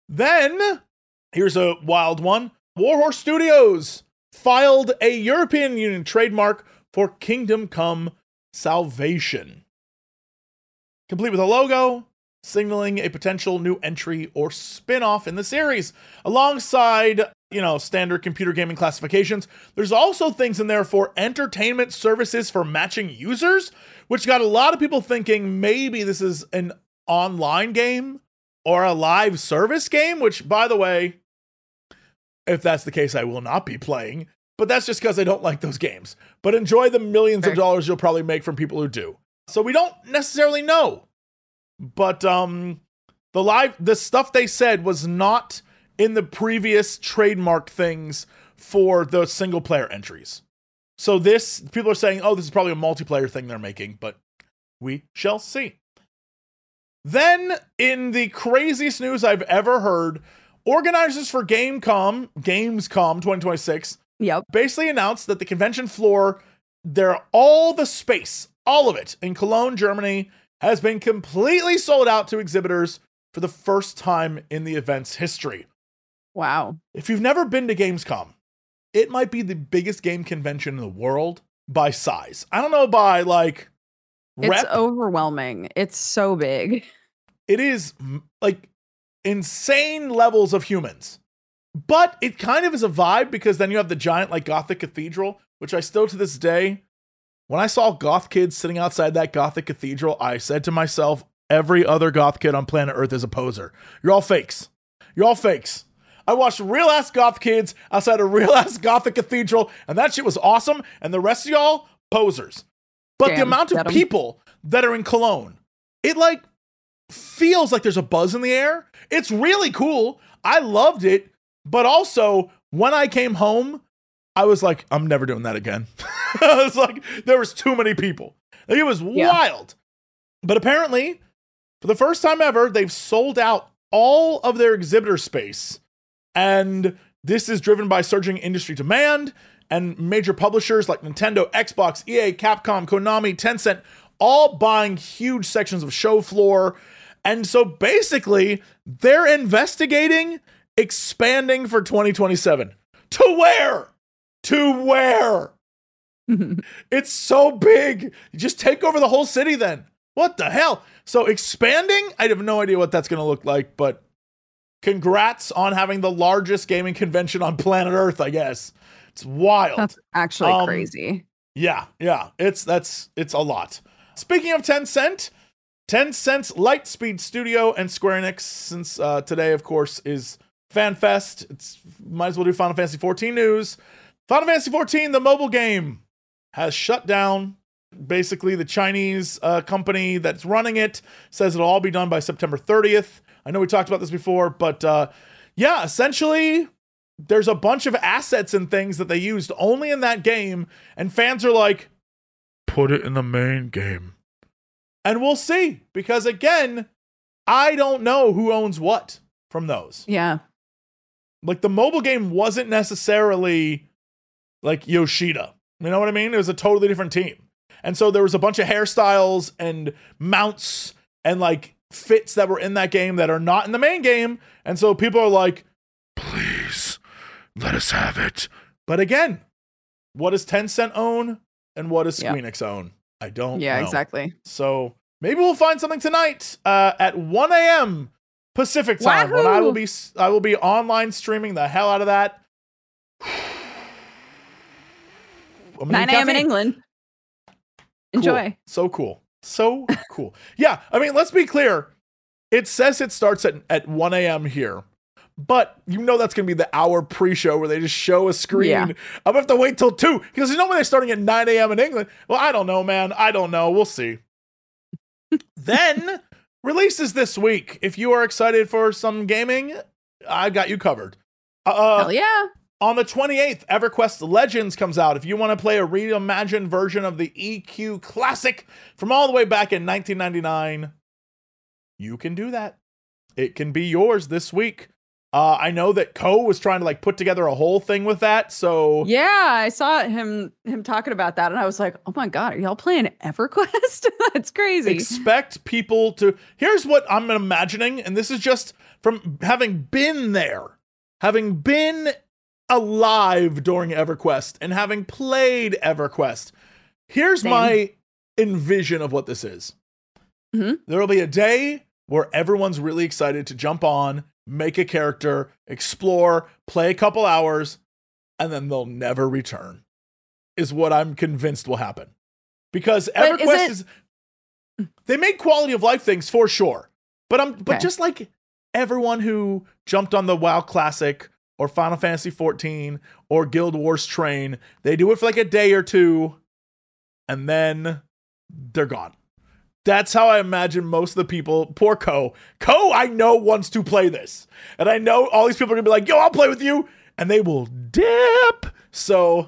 Then, here's a wild one. Warhorse Studios filed a European Union trademark for Kingdom Come Salvation, complete with a logo signaling a potential new entry or spin-off in the series. Alongside, you know, standard computer gaming classifications, there's also things in there for entertainment services for matching users, which got a lot of people thinking maybe this is an online game or a live service game, which, by the way, if that's the case, I will not be playing, but that's just because I don't like those games. But enjoy the millions Fair. of dollars you'll probably make from people who do. So we don't necessarily know. But um, the live, the stuff they said was not in the previous trademark things for the single player entries. So this, people are saying, oh, this is probably a multiplayer thing they're making, but we shall see. Then, in the craziest news I've ever heard, organizers for Gamescom, Gamescom twenty twenty-six, Yep. basically announced that the convention floor, there, all the space, all of it in Cologne, Germany, has been completely sold out to exhibitors for the first time in the event's history. Wow. If you've never been to Gamescom, it might be the biggest game convention in the world by size. I don't know by like It's rep. overwhelming. It's so big. It is m- like insane levels of humans. But it kind of is a vibe because then you have the giant like Gothic cathedral, which I still to this day, when I saw goth kids sitting outside that Gothic cathedral, I said to myself, every other goth kid on planet Earth is a poser. You're all fakes. You're all fakes. I watched real ass goth kids outside a real ass Gothic cathedral, and that shit was awesome. And the rest of y'all, posers. But the Damn, amount of get 'em. people that are in Cologne, it like feels like there's a buzz in the air. It's really cool. I loved it. But also, when I came home, I was like, I'm never doing that again. I was like, there was too many people. Like, it was Yeah. wild. But apparently, for the first time ever, they've sold out all of their exhibitor space. And this is driven by surging industry demand and major publishers like Nintendo, Xbox, E A, Capcom, Konami, Tencent, all buying huge sections of show floor. And so basically, they're investigating expanding for twenty twenty-seven. To where? To where? It's so big. You just take over the whole city then. What the hell? So expanding, I have no idea what that's going to look like, but congrats on having the largest gaming convention on planet Earth, I guess. It's wild. That's actually Um, crazy. Yeah, yeah. It's that's it's a lot. Speaking of Tencent, Tencent's Lightspeed Studio and Square Enix, since uh, today, of course, is FanFest. It's might as well do Final Fantasy fourteen news. Final Fantasy fourteen, the mobile game, has shut down. Basically, the Chinese uh, company that's running it says it'll all be done by September thirtieth. I know we talked about this before, but uh, yeah, essentially, there's a bunch of assets and things that they used only in that game, and fans are like, put it in the main game. And we'll see, because again, I don't know who owns what from those. Yeah. Like, the mobile game wasn't necessarily like Yoshida. You know what I mean? It was a totally different team. And so there was a bunch of hairstyles and mounts and like fits that were in that game that are not in the main game. And so people are like, please let us have it. But again, what does Tencent own and what does Yeah. Squeenix own? I don't Yeah, know. exactly. So maybe we'll find something tonight uh, at one a.m. Pacific time when I will be I will be online streaming the hell out of that. I'm gonna nine need a.m. in caffeine. England. Cool. Enjoy. So cool. So cool. Yeah, I mean, let's be clear. It says it starts at, at one a.m. here. But you know that's going to be the hour pre-show where they just show a screen. Yeah. I'm going to have to wait till two. Because you know when they're starting at nine a.m. in England? Well, I don't know, man. I don't know. We'll see. Then, releases this week. If you are excited for some gaming, I got you covered. Uh, Hell yeah. On the twenty-eighth, EverQuest Legends comes out. If you want to play a reimagined version of the E Q classic from all the way back in nineteen ninety-nine, you can do that. It can be yours this week. Uh, I know that Ko was trying to like put together a whole thing with that. So Yeah, I saw him him talking about that, and I was like, "Oh my god, are y'all playing EverQuest? That's crazy." expect people to. Here's what I'm imagining, and this is just from having been there, having been alive during EverQuest and having played EverQuest, here's Same. my envision of what this is. Mhm. There will be a day where everyone's really excited to jump on, make a character, explore, play a couple hours, and then they'll never return, is what I'm convinced will happen. Because But is EverQuest it- is, they make quality of life things for sure. But I'm but Okay. just like everyone who jumped on the WoW Classic or Final Fantasy fourteen or Guild Wars train, they do it for like a day or two, and then they're gone. That's how I imagine most of the people. Poor Ko. Ko, I know, wants to play this. And I know all these people are going to be like, yo, I'll play with you. And they will dip. So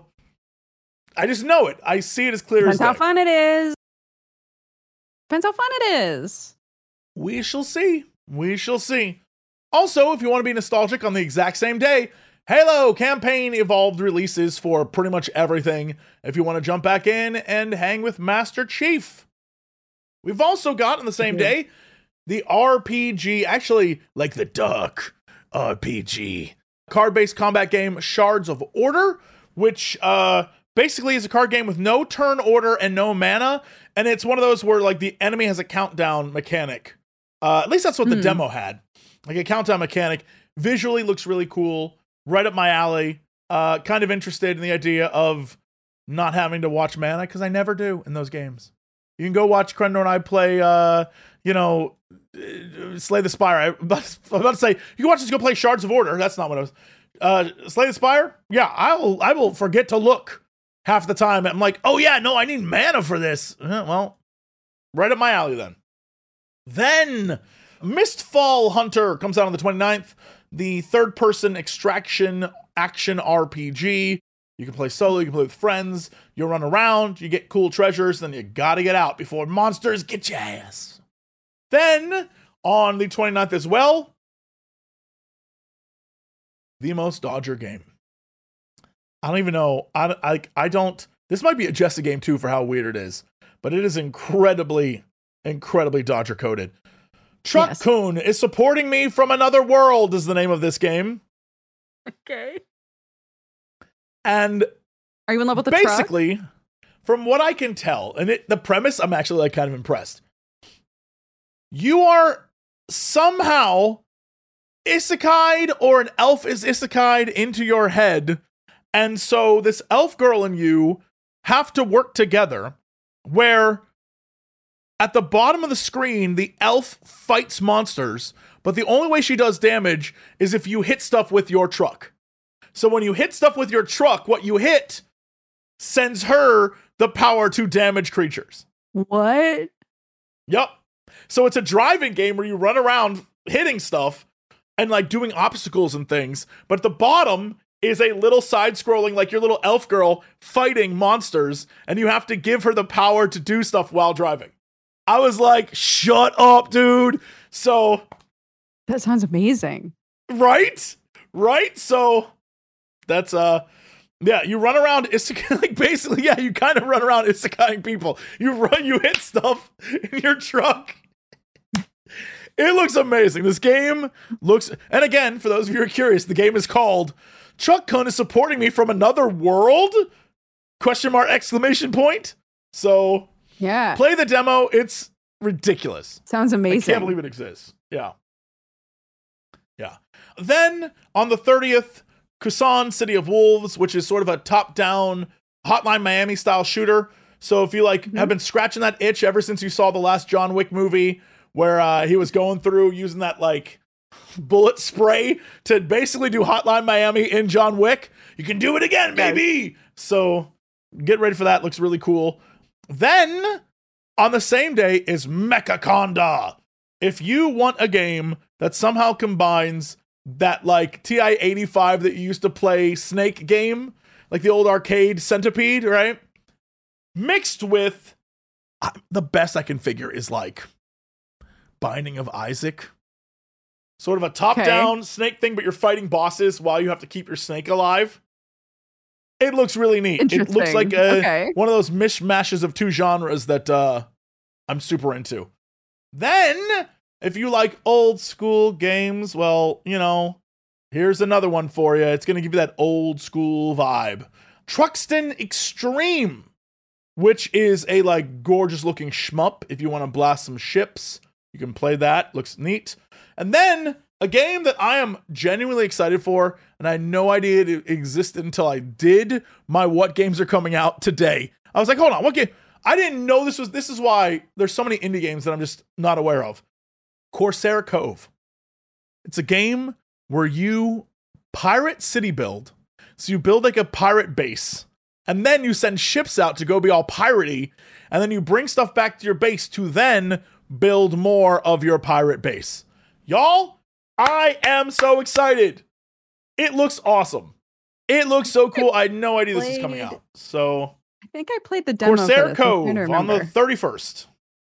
I just know it. I see it as clear Depends as how day. fun it is. Depends how fun it is. We shall see. We shall see. Also, if you want to be nostalgic on the exact same day, Halo Campaign Evolved releases for pretty much everything. If you want to jump back in and hang with Master Chief. We've also got on the same day the R P G, actually like the Duck R P G, card-based combat game Shards of Order, which uh, basically is a card game with no turn order and no mana. And it's one of those where like the enemy has a countdown mechanic. Uh, at least that's what the Hmm. demo had. Like a countdown mechanic. Visually looks really cool. Right up my alley. Uh, kind of interested in the idea of not having to watch mana, because I never do in those games. You can go watch Crendor and I play, uh, you know, uh, Slay the Spire. I, I'm about I'm about to say, you can watch us go play Shards of Order. That's not what I was. Uh, Slay the Spire? Yeah, I will, I will forget to look half the time. I'm like, oh yeah, no, I need mana for this. Uh, well, right up my alley then. Then, Mistfall Hunter comes out on the twenty-ninth. The third-person extraction action R P G. You can play solo, you can play with friends, you run around, you get cool treasures, then you gotta get out before monsters get your ass. Then, on the twenty-ninth as well, the most Dodger game. I don't even know, I, I, I don't, this might be a Jessa game too for how weird it is, but it is incredibly, incredibly Dodger coded. Truck Yes. Kun is supporting me from another world is the name of this game. Okay. And Are you in love with the truck? basically, from what I can tell, and it, the premise, I'm actually like kind of impressed. You are somehow isekai'd, or an elf is isekai'd into your head, and so this elf girl and you have to work together, where at the bottom of the screen, the elf fights monsters, but the only way she does damage is if you hit stuff with your truck. So when you hit stuff with your truck, what you hit sends her the power to damage creatures. What? Yup. So it's a driving game where you run around hitting stuff and like doing obstacles and things. But at the bottom is a little side-scrolling, like your little elf girl fighting monsters, and you have to give her the power to do stuff while driving. I was like, shut up, dude. So, That sounds amazing. right? Right? So that's, uh, yeah, you run around isekai, like basically, yeah, you kind of run around isekaiing people. You run, you hit stuff in your truck. It looks amazing. This game looks, and again, for those of you who are curious, the game is called Truck Kun is supporting me from another world? Question mark, exclamation point. So Yeah. play the demo. It's ridiculous. Sounds amazing. I can't believe it exists. Yeah. Yeah. Then on the thirtieth, Kusan City of Wolves, which is sort of a top-down Hotline Miami style shooter. So if you like Mhm. have been scratching that itch ever since you saw the last John Wick movie where uh, he was going through using that like bullet spray to basically do Hotline Miami in John Wick, you can do it again, baby. So get ready for that. Looks really cool. Then on the same day is Mechaconda. If you want a game that somehow combines that like T I eighty-five that you used to play Snake game, like the old arcade Centipede, right? Mixed with uh, the best I can figure is like Binding of Isaac. Sort of a top-down snake thing, but you're fighting bosses while you have to keep your snake alive. It looks really neat. It looks like a, Okay. one of those mishmashes of two genres that uh, I'm super into. Then, if you like old school games, well, you know, here's another one for you. It's going to give you that old school vibe. Truxton Extreme, which is a like gorgeous looking shmup. If you want to blast some ships, you can play that. Looks neat. And then a game that I am genuinely excited for, and I had no idea it existed until I did my What Games Are Coming Out today. I was like, hold on, what game? I didn't know this was, this is why there's so many indie games that I'm just not aware of. Corsair Cove. It's a game where you pirate city build. So you build like a pirate base, and then you send ships out to go be all piratey, and then you bring stuff back to your base to then build more of your pirate base. Y'all, I am so excited. It looks awesome. It looks so cool. I had no idea this was coming out. So I think I played the demo. Corsair for this. Cove on the thirty-first.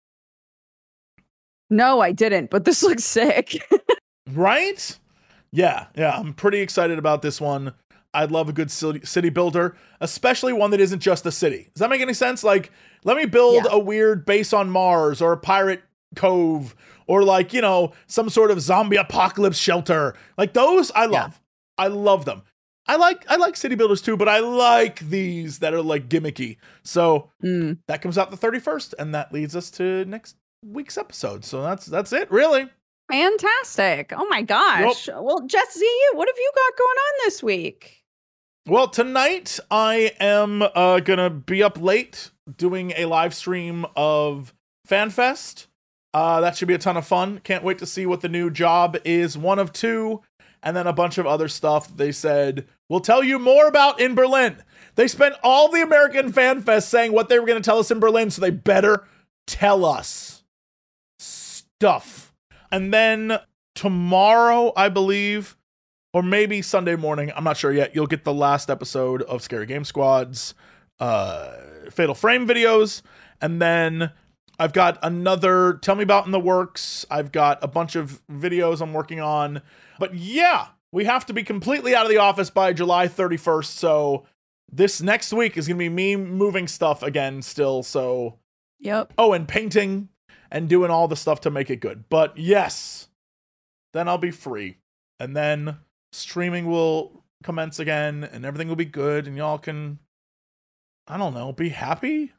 No, I didn't, but this looks sick. Right? Yeah, yeah. I'm pretty excited about this one. I'd love a good city, city builder, especially one that isn't just a city. Does that make any sense? Like, let me build Yeah. a weird base on Mars or a pirate cove or like, you know, some sort of zombie apocalypse shelter. Like those I love. Yeah. I love them. I like I like city builders too, but I like these that are like gimmicky. So Mm. that comes out the thirty-first, and that leads us to next week's episode. So that's that's it, really. Fantastic. Oh my gosh. Well, Jesse, what have you got going on this week? Well, tonight I am uh, gonna be up late doing a live stream of FanFest. Uh, that should be a ton of fun. Can't wait to see what the new job is, one of two, and then a bunch of other stuff they said we'll tell you more about in Berlin. They spent all the American FanFest saying what they were going to tell us in Berlin, so they better tell us stuff. And then tomorrow, I believe, or maybe Sunday morning, I'm not sure yet, you'll get the last episode of Scary Game Squad's uh, Fatal Frame videos. And then I've got another Tell Me About in the works. I've got a bunch of videos I'm working on. But yeah, we have to be completely out of the office by July thirty-first. So this next week is going to be me moving stuff again still. So, Yep. oh, and painting and doing all the stuff to make it good. But yes, then I'll be free. And then streaming will commence again and everything will be good. And y'all can, I don't know, be happy.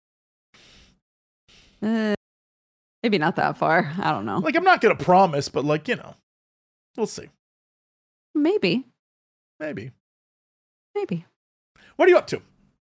Uh, maybe not that far. I don't know. Like, I'm not going to promise, but like, you know, we'll see. Maybe. Maybe. Maybe. What are you up to?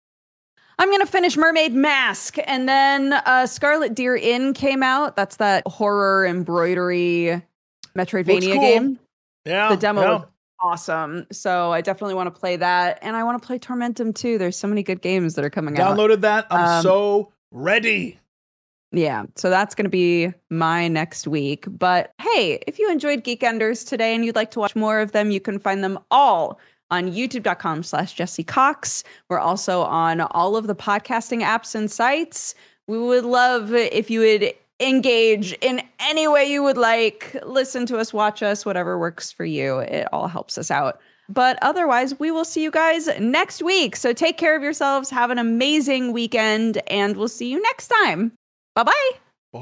I'm going to finish Mermaid Mask. And then uh, Scarlet Deer Inn came out. That's that horror embroidery Metroidvania cool. game. Yeah. The demo yeah. was awesome. So I definitely want to play that. And I want to play Tormentum too. There's so many good games that are coming out. Downloaded that. I'm Um, so ready. Yeah, so that's going to be my next week. But hey, if you enjoyed Geekenders today and you'd like to watch more of them, you can find them all on youtube.com slash Jesse Cox. We're also on all of the podcasting apps and sites. We would love if you would engage in any way you would like. Listen to us, watch us, whatever works for you. It all helps us out. But otherwise, we will see you guys next week. So take care of yourselves. Have an amazing weekend, and we'll see you next time. Bye-bye.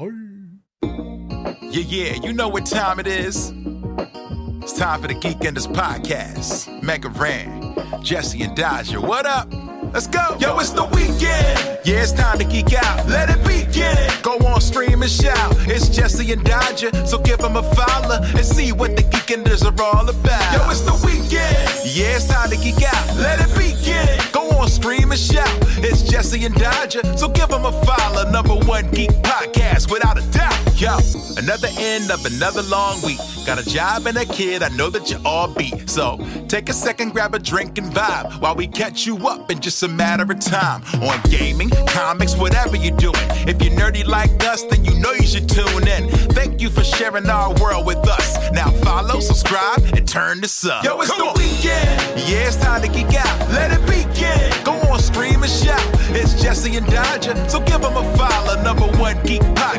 Bye. Yeah, yeah, you know what time it is. It's time for the Geekenders podcast. Mega Ran, Jesse and Dodger, what up? Let's go. Yo, it's the weekend. Yeah, it's time to geek out. Let it begin. Go on, stream and shout. It's Jesse and Dodger, so give them a follow and see what the Geekenders are all about. Yo, it's the weekend. Yeah, it's time to geek out. Let it begin. Go on, stream and shout. It's Jesse and Dodger, so give them a follow. Number one geek podcast, without a doubt. Yo, another end of another long week. Got a job and a kid, I know that you all beat. So take a second, grab a drink and vibe while we catch you up in just a matter of time. On gaming, comics, whatever you're doing. If you're nerdy like us, then you know you should tune in. Thank you for sharing our world with us. Now follow, subscribe, and turn this up. Yo, it's Come the on. weekend. Yeah, it's time to geek out. Let it begin. Go on, stream and shout. It's Jesse and Dodger, so give them a follow. Number one geek podcast.